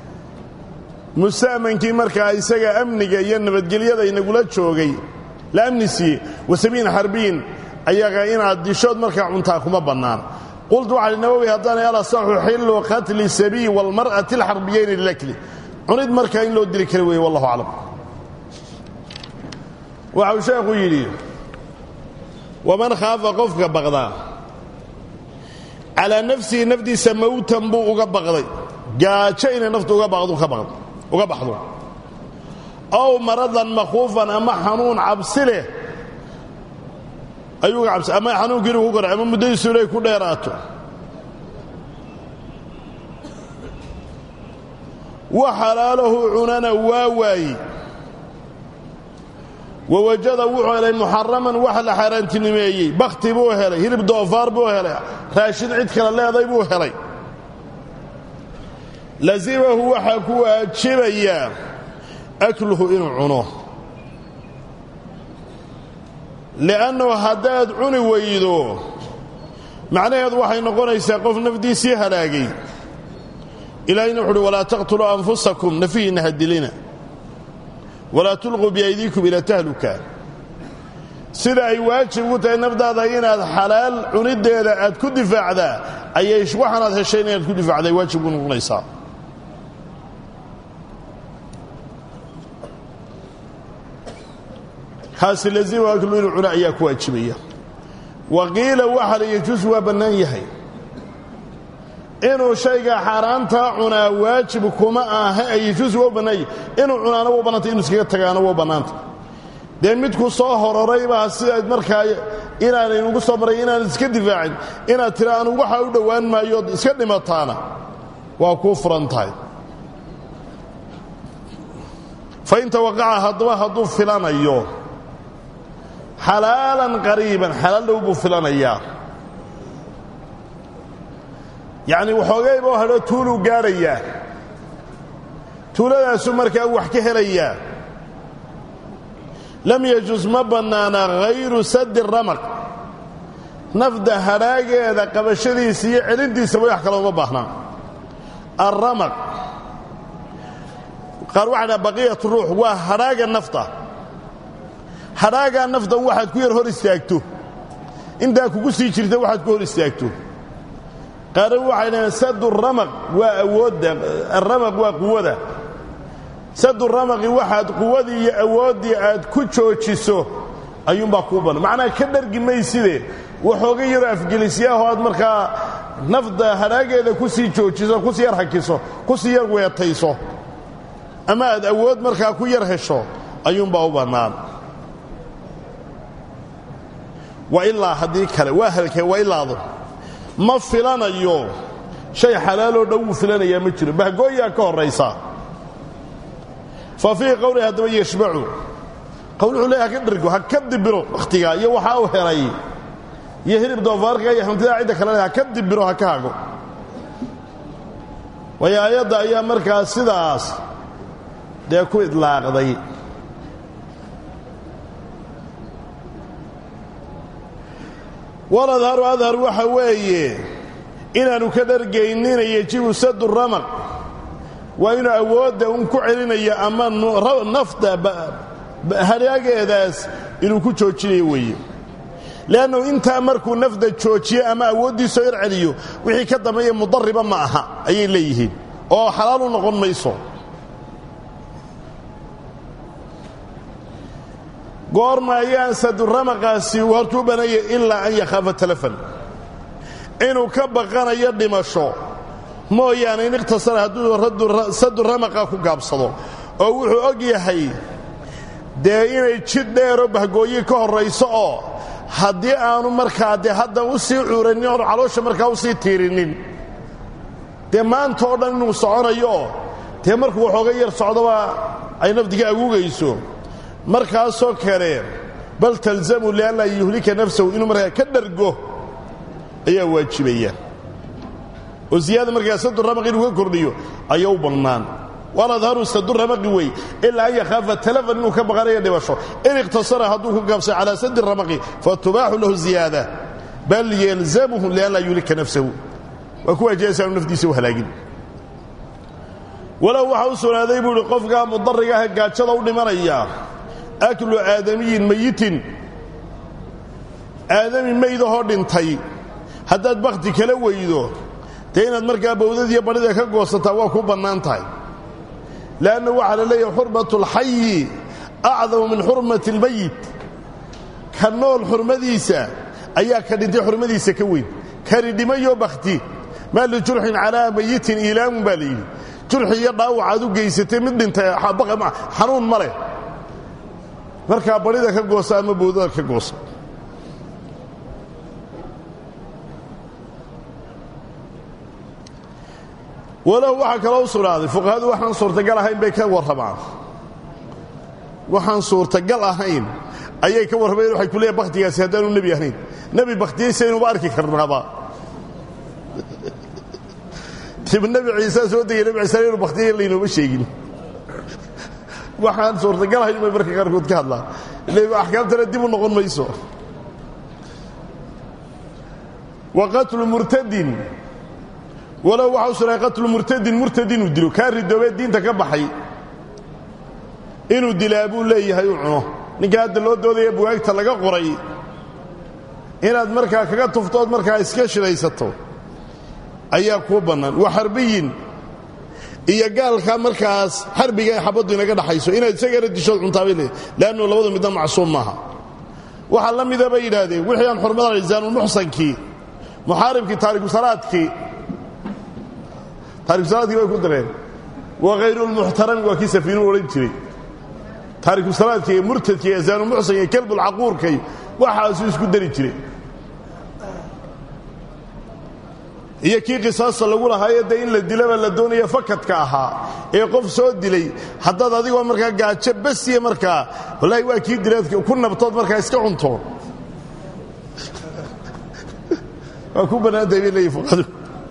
musaamankii markaa isaga amniga iyo nabadgelyada inagula joogay la amnisiye wasabiin xarbiin ayaga inaad dishood markaa cuntaa kuma bannaan qultu waxaa nawawi haddana alasaxu xillu qatli sabiy walmar'ati alxarbiyayni lilakli cunid markaa in loo dili kara weeye wallahu aclam waxau sheekhu yidhi waman khaafa qofka baqdaa calaa nafsihi nafdiisa mawtan buu uga baqday gaajo inay naftu uga baqdo uga baxdo aw maradan makhuufan ama xanuun cabsi leh ayuu uga cabsi ama xanuunkii inuu ku koray ama muddadiisu inay ku dheeraato wa xalaalahu cunana waa waayi wawajada wuxuu helay muxaraman wax la xaaraantinimeeyey bakhti buu helay hilib doofaar buu helay raashin cid kale leeday buu helay lazimahu waxaa ku waajibayaa akluhu inuu cuno li'annahu haddaad cuni weydo macnaheedu waxay noqonaysaa qof nafdiisii halaagay ilaahayna wuxu uhi walaa taqtuluu anfusakum nafihiinna ha dilina walaa tulquu biaydiikum ilaa tahluka sida ay waajib ugu tahay nafdaada inaad xalaal cunideeda aad ku difaacdaa ayay waxaanaad heshay inaad ku difaacday waajib ku noqonaysaa kaasi lazimu aklu inuu cuna ayaa ku waajibaya waqiila waxa la yajuus waa bannaan yahay inuu shayga xaaraantaa cunaa waajib kuma aha yajuus waa bannaan yahay inuu cunaana waa bannaanta inuu iskaga tagaana waa bannaanta dee midku soo hororay baa sidaad markaa inaanay ugu soo maray inaanad iska difaacin inaad tira anugu waxa u dhowaan maayo iska dhimataana waa kuu furan tahay fa in tawaqaca haddaba hadduu filanayo xalaalan qariiban xalaal dhow buu filanayaa yacni waxoogay boo hadho tuuluu gaadhayaa tuuladaasu markaa wax ka helayaa lam yajus ma bannaana hayru sadi ramaq nafda hadhaageeda qabashadiisa iyo celintiisaba wax kale uma baahnaa alramaq qaar waxaa dhaha baqiyat ruux waa hadhaaga nafta hadhaagaa naftan waxaad ku yar hor istaagto intaa kugu sii jirta waxaad ku hor istaagto qaarna waxay dhahaan sadu ramaq waa awoodda alramaq waa quwada sadu ramaqi waxaad quwadii iyo awooddii aad ku joojiso ayuunbaa kuu banna macnaa ka dhargi mayside waxooga yaro afgelisyaahoo aad markaa nafda hadhaageeda ku sii joojiso ku sii yar hakiso ku sii yar weetayso ama aad awood markaa ku yar hesho ayuunbaa u bannaan wa ilaa haddii kale waa halkee wa ilaado ma filanayo shay xalaaloo dhow wuu filanayaa ma jiro bahgooyaa ka horraysa fa fii qowli haddaba yashbacu qowl wuxuu leeyahay ha ka dhergo ha ka dibiro wakhtigaa iyo waxaa uu helay iyo hilib doofaarka iyo xamtidaa cidda kale ha ka dibiro ha ka hago waayo aayadda ayaa markaa sidaas dee ku idlaaqday waladharu adhar waxa weeye inaanu ka dhargaynina yajibu sadu ramaq waa inuu awoodda un ku celinayo ama nafta hadhaageedaas inuu ku joojinayo weeye leannu intaa markuu nafda joojiyo ama awooddiisoo yar celiyo wixii ka dambeeya mudariba ma aha ayay leeyihiin oo xalaal u noqon mayso goorma ayaan saduramaqaasi hortuu banaya ilaa an yakhaafa talafan inuu ka baqanayo dhimasho mooyaane in ikhtasara hadduu saduramaqa ku gaabsado oo wuxuu og yahay dee inay jid dheeroo bahgooyi ka horrayso oo haddii aanu markaa dee hadda u sii cuuranin oonu caloosha markaa u sii tiirinin dee maanta oo dhan inuu soconayo oo dee markuu waxooga yar socdoba ay nafdiga aguugayso markaasoo kale bal talzamu lianlaa yuhlika nafsahu inuu markaa ka dhargo ayaa waajibaya oo ziyaada markaa saduramaqi inuu ka kordhiyo ayaa u bannaan waladharu saduramaqi wey ilaa an yakhaafa talafan inuu ka baqanayo dhibasho in ikhtasara hadduu ku gaabsay calaa sadi ramaqi fatubaaxu lahu ziyaada bal yalzamuhu lianlaa yuhlika nafsahu waa ku waajibeysa anu nafdiisa u halaagin walow waxa u sugnaaday buu qofka mudarriga ah gaajada u dhimanaya aklu aadamiyin mayitin aadami meydahoo dhintay haddaad bakti kala weydo dee inaad markaa bawdadiiyo badhida ka goosataa waa ku bannaan tahay leanna waxaa la leeyahay xurmatu lxayi acdamu min xurmati almayit ka nool xurmadiisa ayaa ka dhintay xurmadiisa ka weyn kani dhimayoo bakti maa lijurxin calaa mayitin iilaamun baa layidhi jurxi iyo dhaawacaad u geysatay mid dhintay xanuun ma leh markaa badhida ka goosa ama bawdada ka goosa walow waxaa kaloo u sugnaaday fuqahadu waxaan suurtagal ahayn bay ka warramaan waxaan suurtagal ahayn ayay ka warramayeen waxay ku leeyahay bakhtigaasi haddaanu nebi ahayn nebi bakhtiyeysa inuuba arki karnaaba tib nebi ciise soo degay nebi ciise inuu bakhtiyey laynooma sheegin waxaan suurtagal ahayn bay marka qaarkood ka hadlaan ilaa axkaamtana dib u noqon mayso wa qatlu murtadin walow waxa u sugnaaday qatlu murtadin murtad inuu dilo kaa ridoobee diinta ka baxay inuu dilaa buu leeyahay u cuno ninka hadda loo doodaya buwaagta laga qoray inaad markaa kaga tuftood markaa iska shidaysato ayaa kuu bannaan wa xarbiyin iyo gaalka markaas xarbiga ee xabaddu inaga dhaxayso inaad isagana dishood cuntaabay leeyahay leannu labadu midna macsuum maaha waxaa la mida bay yidhaahdeen wixii aan xurmada lisaanulmuxsankii muxaaribkii taarikusalaadkii taarikusalaadkii bay ku dareen wa hayrulmuxtarami waa kii safiinuu odhan jiray taarikusalaadka iyo murtadka iyo zaanulmuxsanka iyo kelbulcaquurkay waxaasuu isku dari jiray iyo kii qisaasta lagu lahaayo dee in la dilaba la doonaya fakadka ahaa ee qof soo dilay haddaad adigoo markaa gaajo basiya markaa wallaahi waa kii dilaad ku nabtood markaa iska cunto waa ku bannaantahay bay leeyihin fuqahadu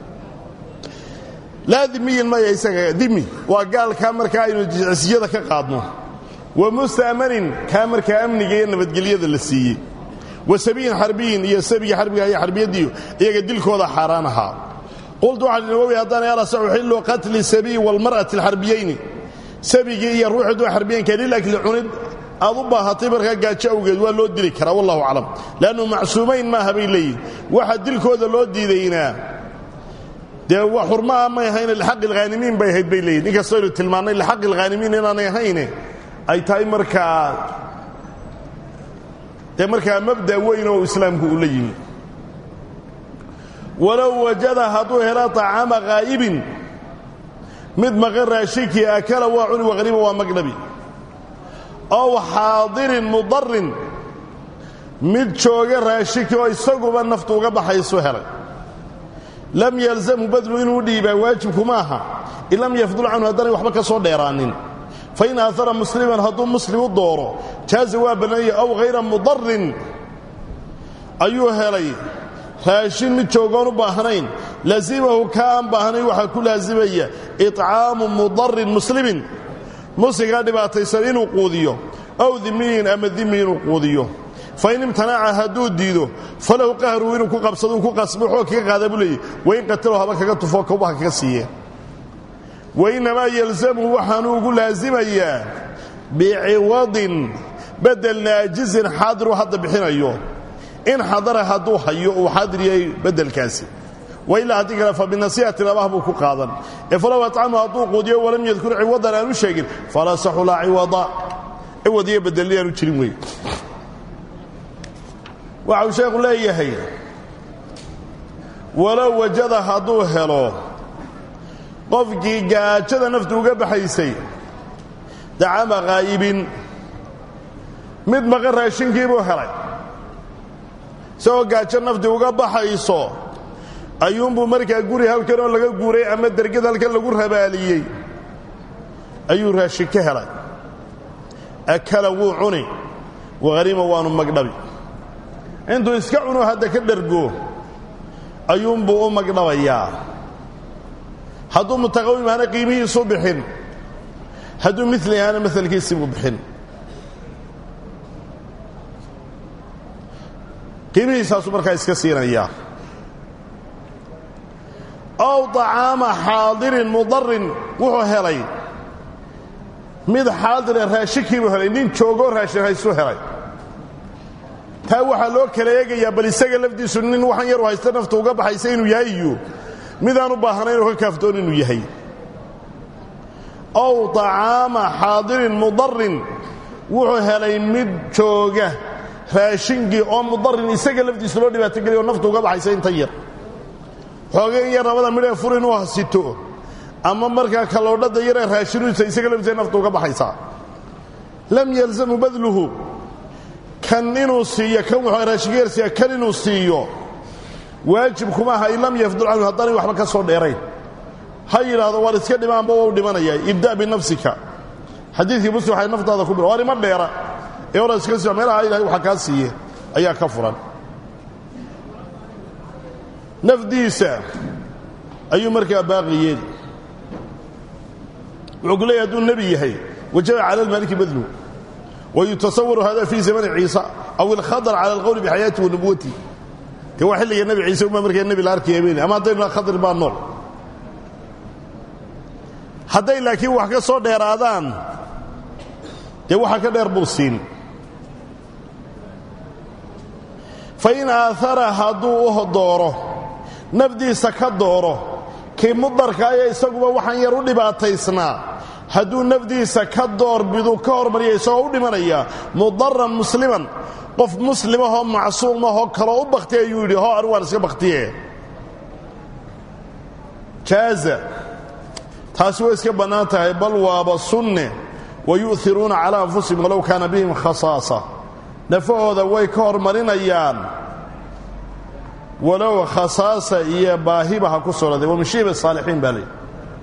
laa dimiyin maya isaga dimi waa gaalkaa markaa aynu jicsiyada ka qaadno wa musta'manin kaa markaa amniga iyo nabadgelyada la siiyey wa sabiyin xarbiyin iyo sabiga xarbiga iyo xarbiyadiiyo iyaga dilkooda xaaraan ahaa qultu waxaan nawowi haddana yalasax uxillu qatli sabiyi walmar'ati alxarbiyayni sabigii iyo ruuxii dua xarbiyaynka lilakli cunid aad u baahatay markaa gaajo awgeed waa loo dili karaa wallahu aclam leannu macsuumayn maaha bay leeyihin waxa dilkooda loo diidaynaa dee wa xurmaha may ahayne lixaqi alghaanimiin bay ahayd bay leeyihin inkastoo aynu tilmaannay lixaqi alghaanimiin inaanay ahayne ay tahay markaa dee markaa mabda' weyn oo islaamku uu la yimi walow wajada hadduu helo طacaama ghaa'ibin mid maqan raashinkii akala waa cuni waqhriba waa magnabi ow xaadirin mudarin mid jooga raashinkii oo isaguba naftu uga baxaysu helay lam yalzamhu badlu inuu dhiibaa waajibku maaha in lam yafdul canhu haddanay waxba ka soo dheeraanin fain aahara musliman hadduu muslim u dooro jaaza waa bannaanya aw hayra mudarin ayuu helay raashin mid joogoon u baahnayn laasimahu ka aan baahnayn waxaa ku laasimaya iطcaamu mudarin muslimin musligaa dhibaataysan inuu quudiyo aw dimiyin ama dimi inuu quudiyo fain imtanaca hadduu diido falahu qahruhu inuu ku qabsado uu ku qasbo xoog kaga qaada buu leeyahy wain qatalow haba kaga tufoo kawbaha kaga siiyeen wainnamaa yalzamhu waxaanuu ugu laasimayaa biciwadin bedel naajizin xaadiru hadda bixinayo in xadara hadduu hayo uu xaadir yahay beddelkaasi wailaa haddii kale fa binasiihati labaha buu ku qaadan ee falow atcamu hadduu quudiyo walam yadkur ciwadan aanu sheegin falaa saxu laa ciwada ciwad iyo bedelli aanu jirin wey waxa uu sheekhu leeyahay walow wajada hadduu helo qofkii gaajada naftu uga baxaysay dacama ghaa'ibin mid maqan raashinkii buu helay isagoo gaajo nafti uga baxayso ayuunbuu markaa guri halkan oo laga guuray ama dergad halkan lagu rabaaliyey ayuu raashin ka helay akala wuu cuni waqharima waanu magdhabi intuu iska cuno hadda ka dhergo ayuunbuu u magdhabayaa hadduu mutaqawim ahana qiimihiisu bixin hadduu mili ahana maalkiisiibuu bixin qiimihiisaasuu markaa iska siinayaa أو طعام حاضر مضر وهو هلي مid حاضر راشكي وهلي نين جوجو راشن هيسو هلي taa waxa loo kala eegayaa bal isaga lafdiisu nin waxan yar haysta nafta uga baxaysa inuu yahay iyo midaan u baahnayn oo ka kaaftoon inuu yahay aw ta'ama hadirin mudarrin wuxuu helay mid jooga raashingi oo mudarrin isaga lafdiisu loo dhibaato galiyo nafta uga baxaysa inta yar xoogeen yar labada midee furin oo hasito ama marka kaloodhada yar raashinuisa isaga lafdiisu nafta uga baxaysa lam yalzamu badluhu كان إنه سيء كان وحراشير سيء كان إنه سيء واجب كما هاي لم يفضل عنه هذاني وحنا كسر ديرين هاي هذا وارث كده ما بوا ودمنا يا ابدأ بنفسك حديث مسلم حي نفط هذا كبر واري ما ديرة يورث كسر ما هاي هاي وحكاس سيء أيها كفرا نفديسة أي مركب باقيين وعقلي دون النبي هي وجاء على الملك بذله ويتصور هذا في زمن عيسى أو الخضر على القول بحياته ونبوته كواحد لي النبي عيسى وما مركي النبي العركي يميني أما ضينا خضر بان نور حتى إلا كي وحكا صور دير آذان كي وحكا دير بوسين فإن آثار هدوه دوره نفدي سكت دوره كي مضر كايا يساقوا وحن يروني باتيسنا hadduu nafdiisa ka door bidu ka hormariyo isagoo u dhimanaya mudarran musliman qof muslimaho macsuumaho kala u baqtay ayuu yidhi hoo arwaan iska baqtiye jaaza taasi way iska bannaan tahay bal waaba sunne wayu'thiruuna calaa anfusihim walow kaana bihim khasaasa nafahooda way ka hormarinayaan walow khasaasa iyo baahiba ha ku socday wa mishiiba saalixiin baa lay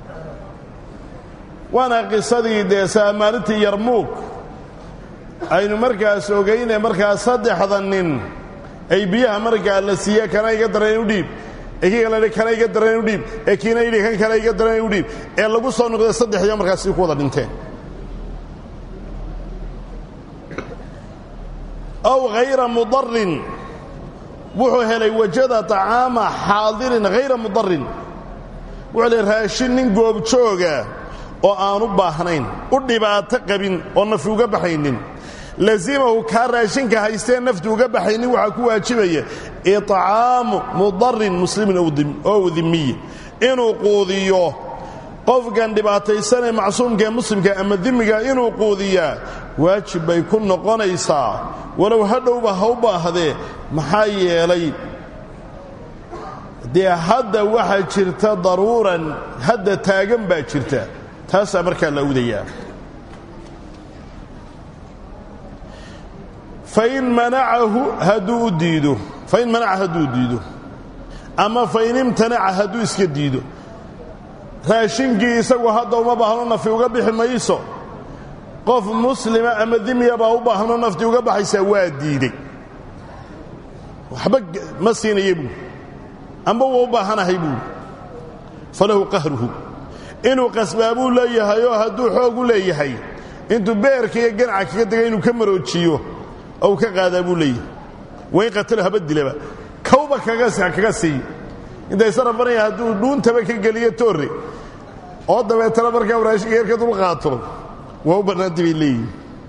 وانا قصدي دي سامانتي يرموك aynu markaas ogeynay markaas saddexdan nin ay biyaha markaa la siiyay kana iga dareen u dhiib ee kale la kana iga dareen u dhiib ee kiina ila kan kale iga dareen u dhiib ee lagu soo noqday saddexda markaas ku wada dhinteen aw ghayra mudarrin wuxuu helay wajada taama haadirin ghayra mudarrin wala raashin nin goob jooga oo aan u baahnayn u dhibaato qabin oo naf uga baxaynin lazimahu ka raashinka haystee naftu uga baxaynin waxa ku waajibaya it'aam mudarrin muslimin aw dhimmi inuu quudiyo qofkan dhibaataysan ee macsuumka muslimka ama dhimmiga inuu quudiya waajib bay ku noqonaysaa walow hadhowba ha u baahdee maxaa yeelay dee hadda waxa jirta daruuran hadda taagan baa jirta taas marka la uudaya فإن منعه هدو ديدو فإن منع هدو ديدو أما فإن امتنع هدو اسك ديدو راشنكي اسagoo hadda uma baahno nafti uga bixi mayso qof muslima ama dhimiya baa u baahno nafti uga baxaysa waa diiday waxba ma siinaybu amba uu baahanahay buu falahu qahruhu inuu qasbaabu leeyahay oo hadduu xoog u leeyahay intuu beerka iyo ganaca kaga dagay inuu ka maroojiyo oo ka qaada buu leeyahay way qatalaha badilaba kawba kaga sax kaga sii inta sarfanaya hadduu dhuuntaba ka galiyo toore oo dabeetana markaa waraashiga yarka dul qaato waa u banaanti bay leeyihiin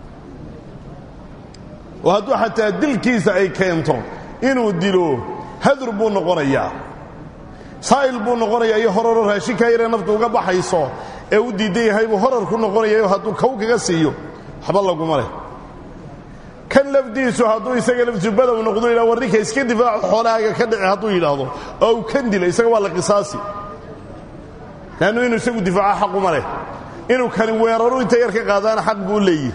oo hadduu xataa dilkiisa ay keento inuu dilo hadur buu noqonayaa saa'il buu noqonayaa iyo horor raashinka yar naftu uga baxayso ee u diiday yahay buu horor ku noqonayaa hadduu kaw kaga siiyo waxba lagu maray kan lafdiisu hadduu isaga lafdiisu badow noqdo ilaa warrinka iska difaac xoolahaaga ka dhici hadduu yidhaahdo oo kan dila isaga waa la qisaasi laannu inuu isagu difaaca xaq uma leh inuu kani weeraro inta yar ka qaadaana xaq buu leeyahay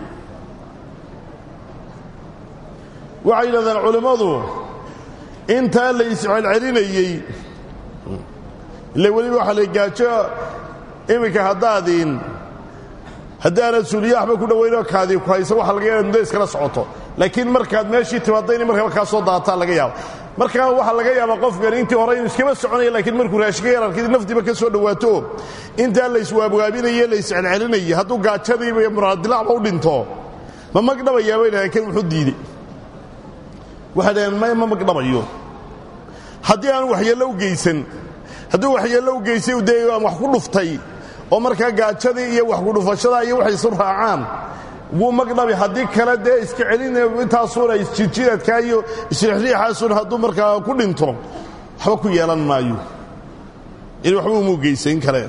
waxay yidhahdaan culimmadu intaa la iscelcelinayey ila weliba waxa la gaajo iminka haddaadiin haddaanad suuliyaaxba ku dhawaynoo kaadii ku hayso waxa laga yaaba muddo iskala socoto laakiin markaad meeshii timaadda inay markaba kaa soo daataa laga yaaba markaa waxaa laga yaabaa qofkan intii hore inuu iskama soconaya laakiin markuu raashiga yar arkid naftiiba ka soo dhawaato intaa la iswaabwaabinaye la iscelcelinayay hadduu gaajadiiba iyo muraadilacba u dhinto ma magdhabayaa bay dhahay kan wuxuu diiday waxay dhaheen ma ma magdhabayo haddii aan waxyeello u geysan hadduu waxyeello u geysay u dee wax ku dhuftay oo markaa gaajadii iyo wax ku dhufashada iyo waxay isu raacaan wuu magdhabi haddii kale dee iska celin intaasuuna isjidjidadkaa iyo isriixriixaasuun hadduu markaa ku dhinto waxba ku yeelan maayo in waxba umuu geysayn kale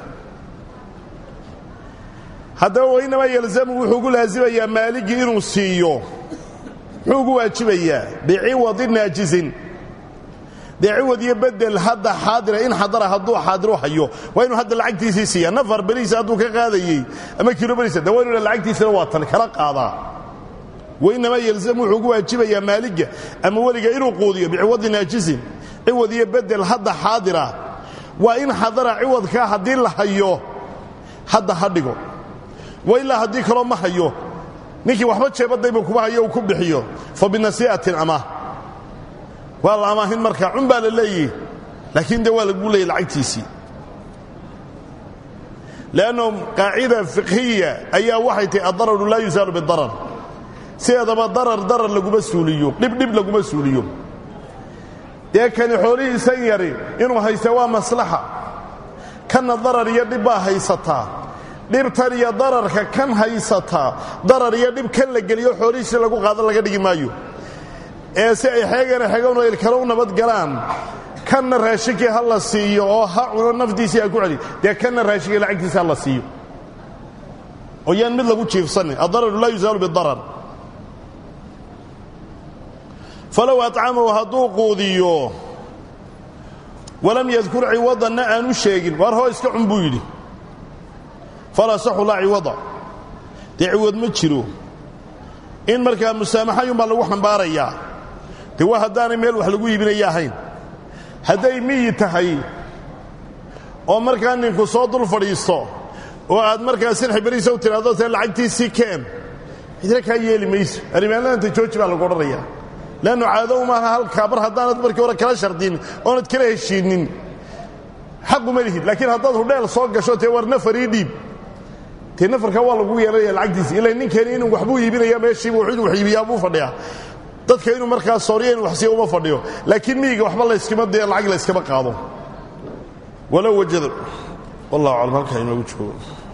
haddaba wainamaa yalzamu wuxuu ugu laasimayaa maaligii inuu siiyo muxuu ugu waajibayaa biciwadi naajizin dee ciwad iyo bedel hadda xaadira in xadara hadduu xaadiru hayo waa inuu hadda lacagtiisii siiyaa nafar beriisa hadduu ka qaadayey ama kilo beriisa dee waa inuu lacagtiisina waa tan kala qaadaa wainamaa yalzamu wuxuu ugu waajibayaa maaliga ama weliga inuu quudiyo biciwadi naajizin ciwad iyo bedel hadda xaadira waa in xadara ciwadkaa haddii la hayo hadda ha dhigo wa ilaa haddii kaloo ma hayo ninkii waxba jeebadayba kuma hayo uu ku bixiyo fa binasii'atin amaah waa la amaahin markaa cun baa la leeyihi laakiin dee waa lagu leeyay lacagtiisii leanno qaacida fiqhiya ayaa waxay tahay addararu laa yusaalu bidarar sideedaba darar darar laguma suuliyo dhib dhib laguma suuliyo dee kani xoolihiisan yari inuu haysta waa maslaxa kanna darar iyo dhib baa haysataa dhibtan iyo dararka kan haysataa darar iyo dhib kan la geliyo xoolihiisii lagu qaado laga dhigi maayo ee si ay xeegana xeegano ilkale u nabadgalaan kanna raashinkii ha la siiyo oo ha cuno naftiisii ha ku celi dee kanna raashinkii lacagtiisa ha la siiyo oo yaan mid lagu jiifsanin addararu laa yusaalu bidarar falow acamahu hadduu quudiyo walam yadkur ciwadanna aanu sheegin waar hoo iska cun buu yidhi falaa saxu laa ciwada dee ciwad ma jiro in markaa musaamaxayuunbaa lagu xambaarayaa dee waa haddaanay meel wax lagu iibinaya ahayn hadday miyi tahay oo markaa ninku soo dul fadhiisto oo aad markaa silxi beriisa u tidhaahdo tee lacagtiisii keen cidna kaa yeeli mayso arrimaanlaanta jooji baa lagu odhanayaa leannu caado umaaha halkaa mar haddaanad markii hore kala shardin oonad kala heshiinnin xaquma lihid laakiin haddaad hudheel soo gasho tee war nafarii dhiib tee nafarkaa waa lagu yeelanaya lacagtiisi ila ninkeeni inuu waxbuu iibinaya meeshiibu inuu wax iibiyaa buu fadhiyaa dadka inuu markaa sooriya inu wax siiya uma fadhiyo laakiin miyiga waxba layskama dee lacag layskama qaado walow wajada wallahu aclam halkaa inoogu joogo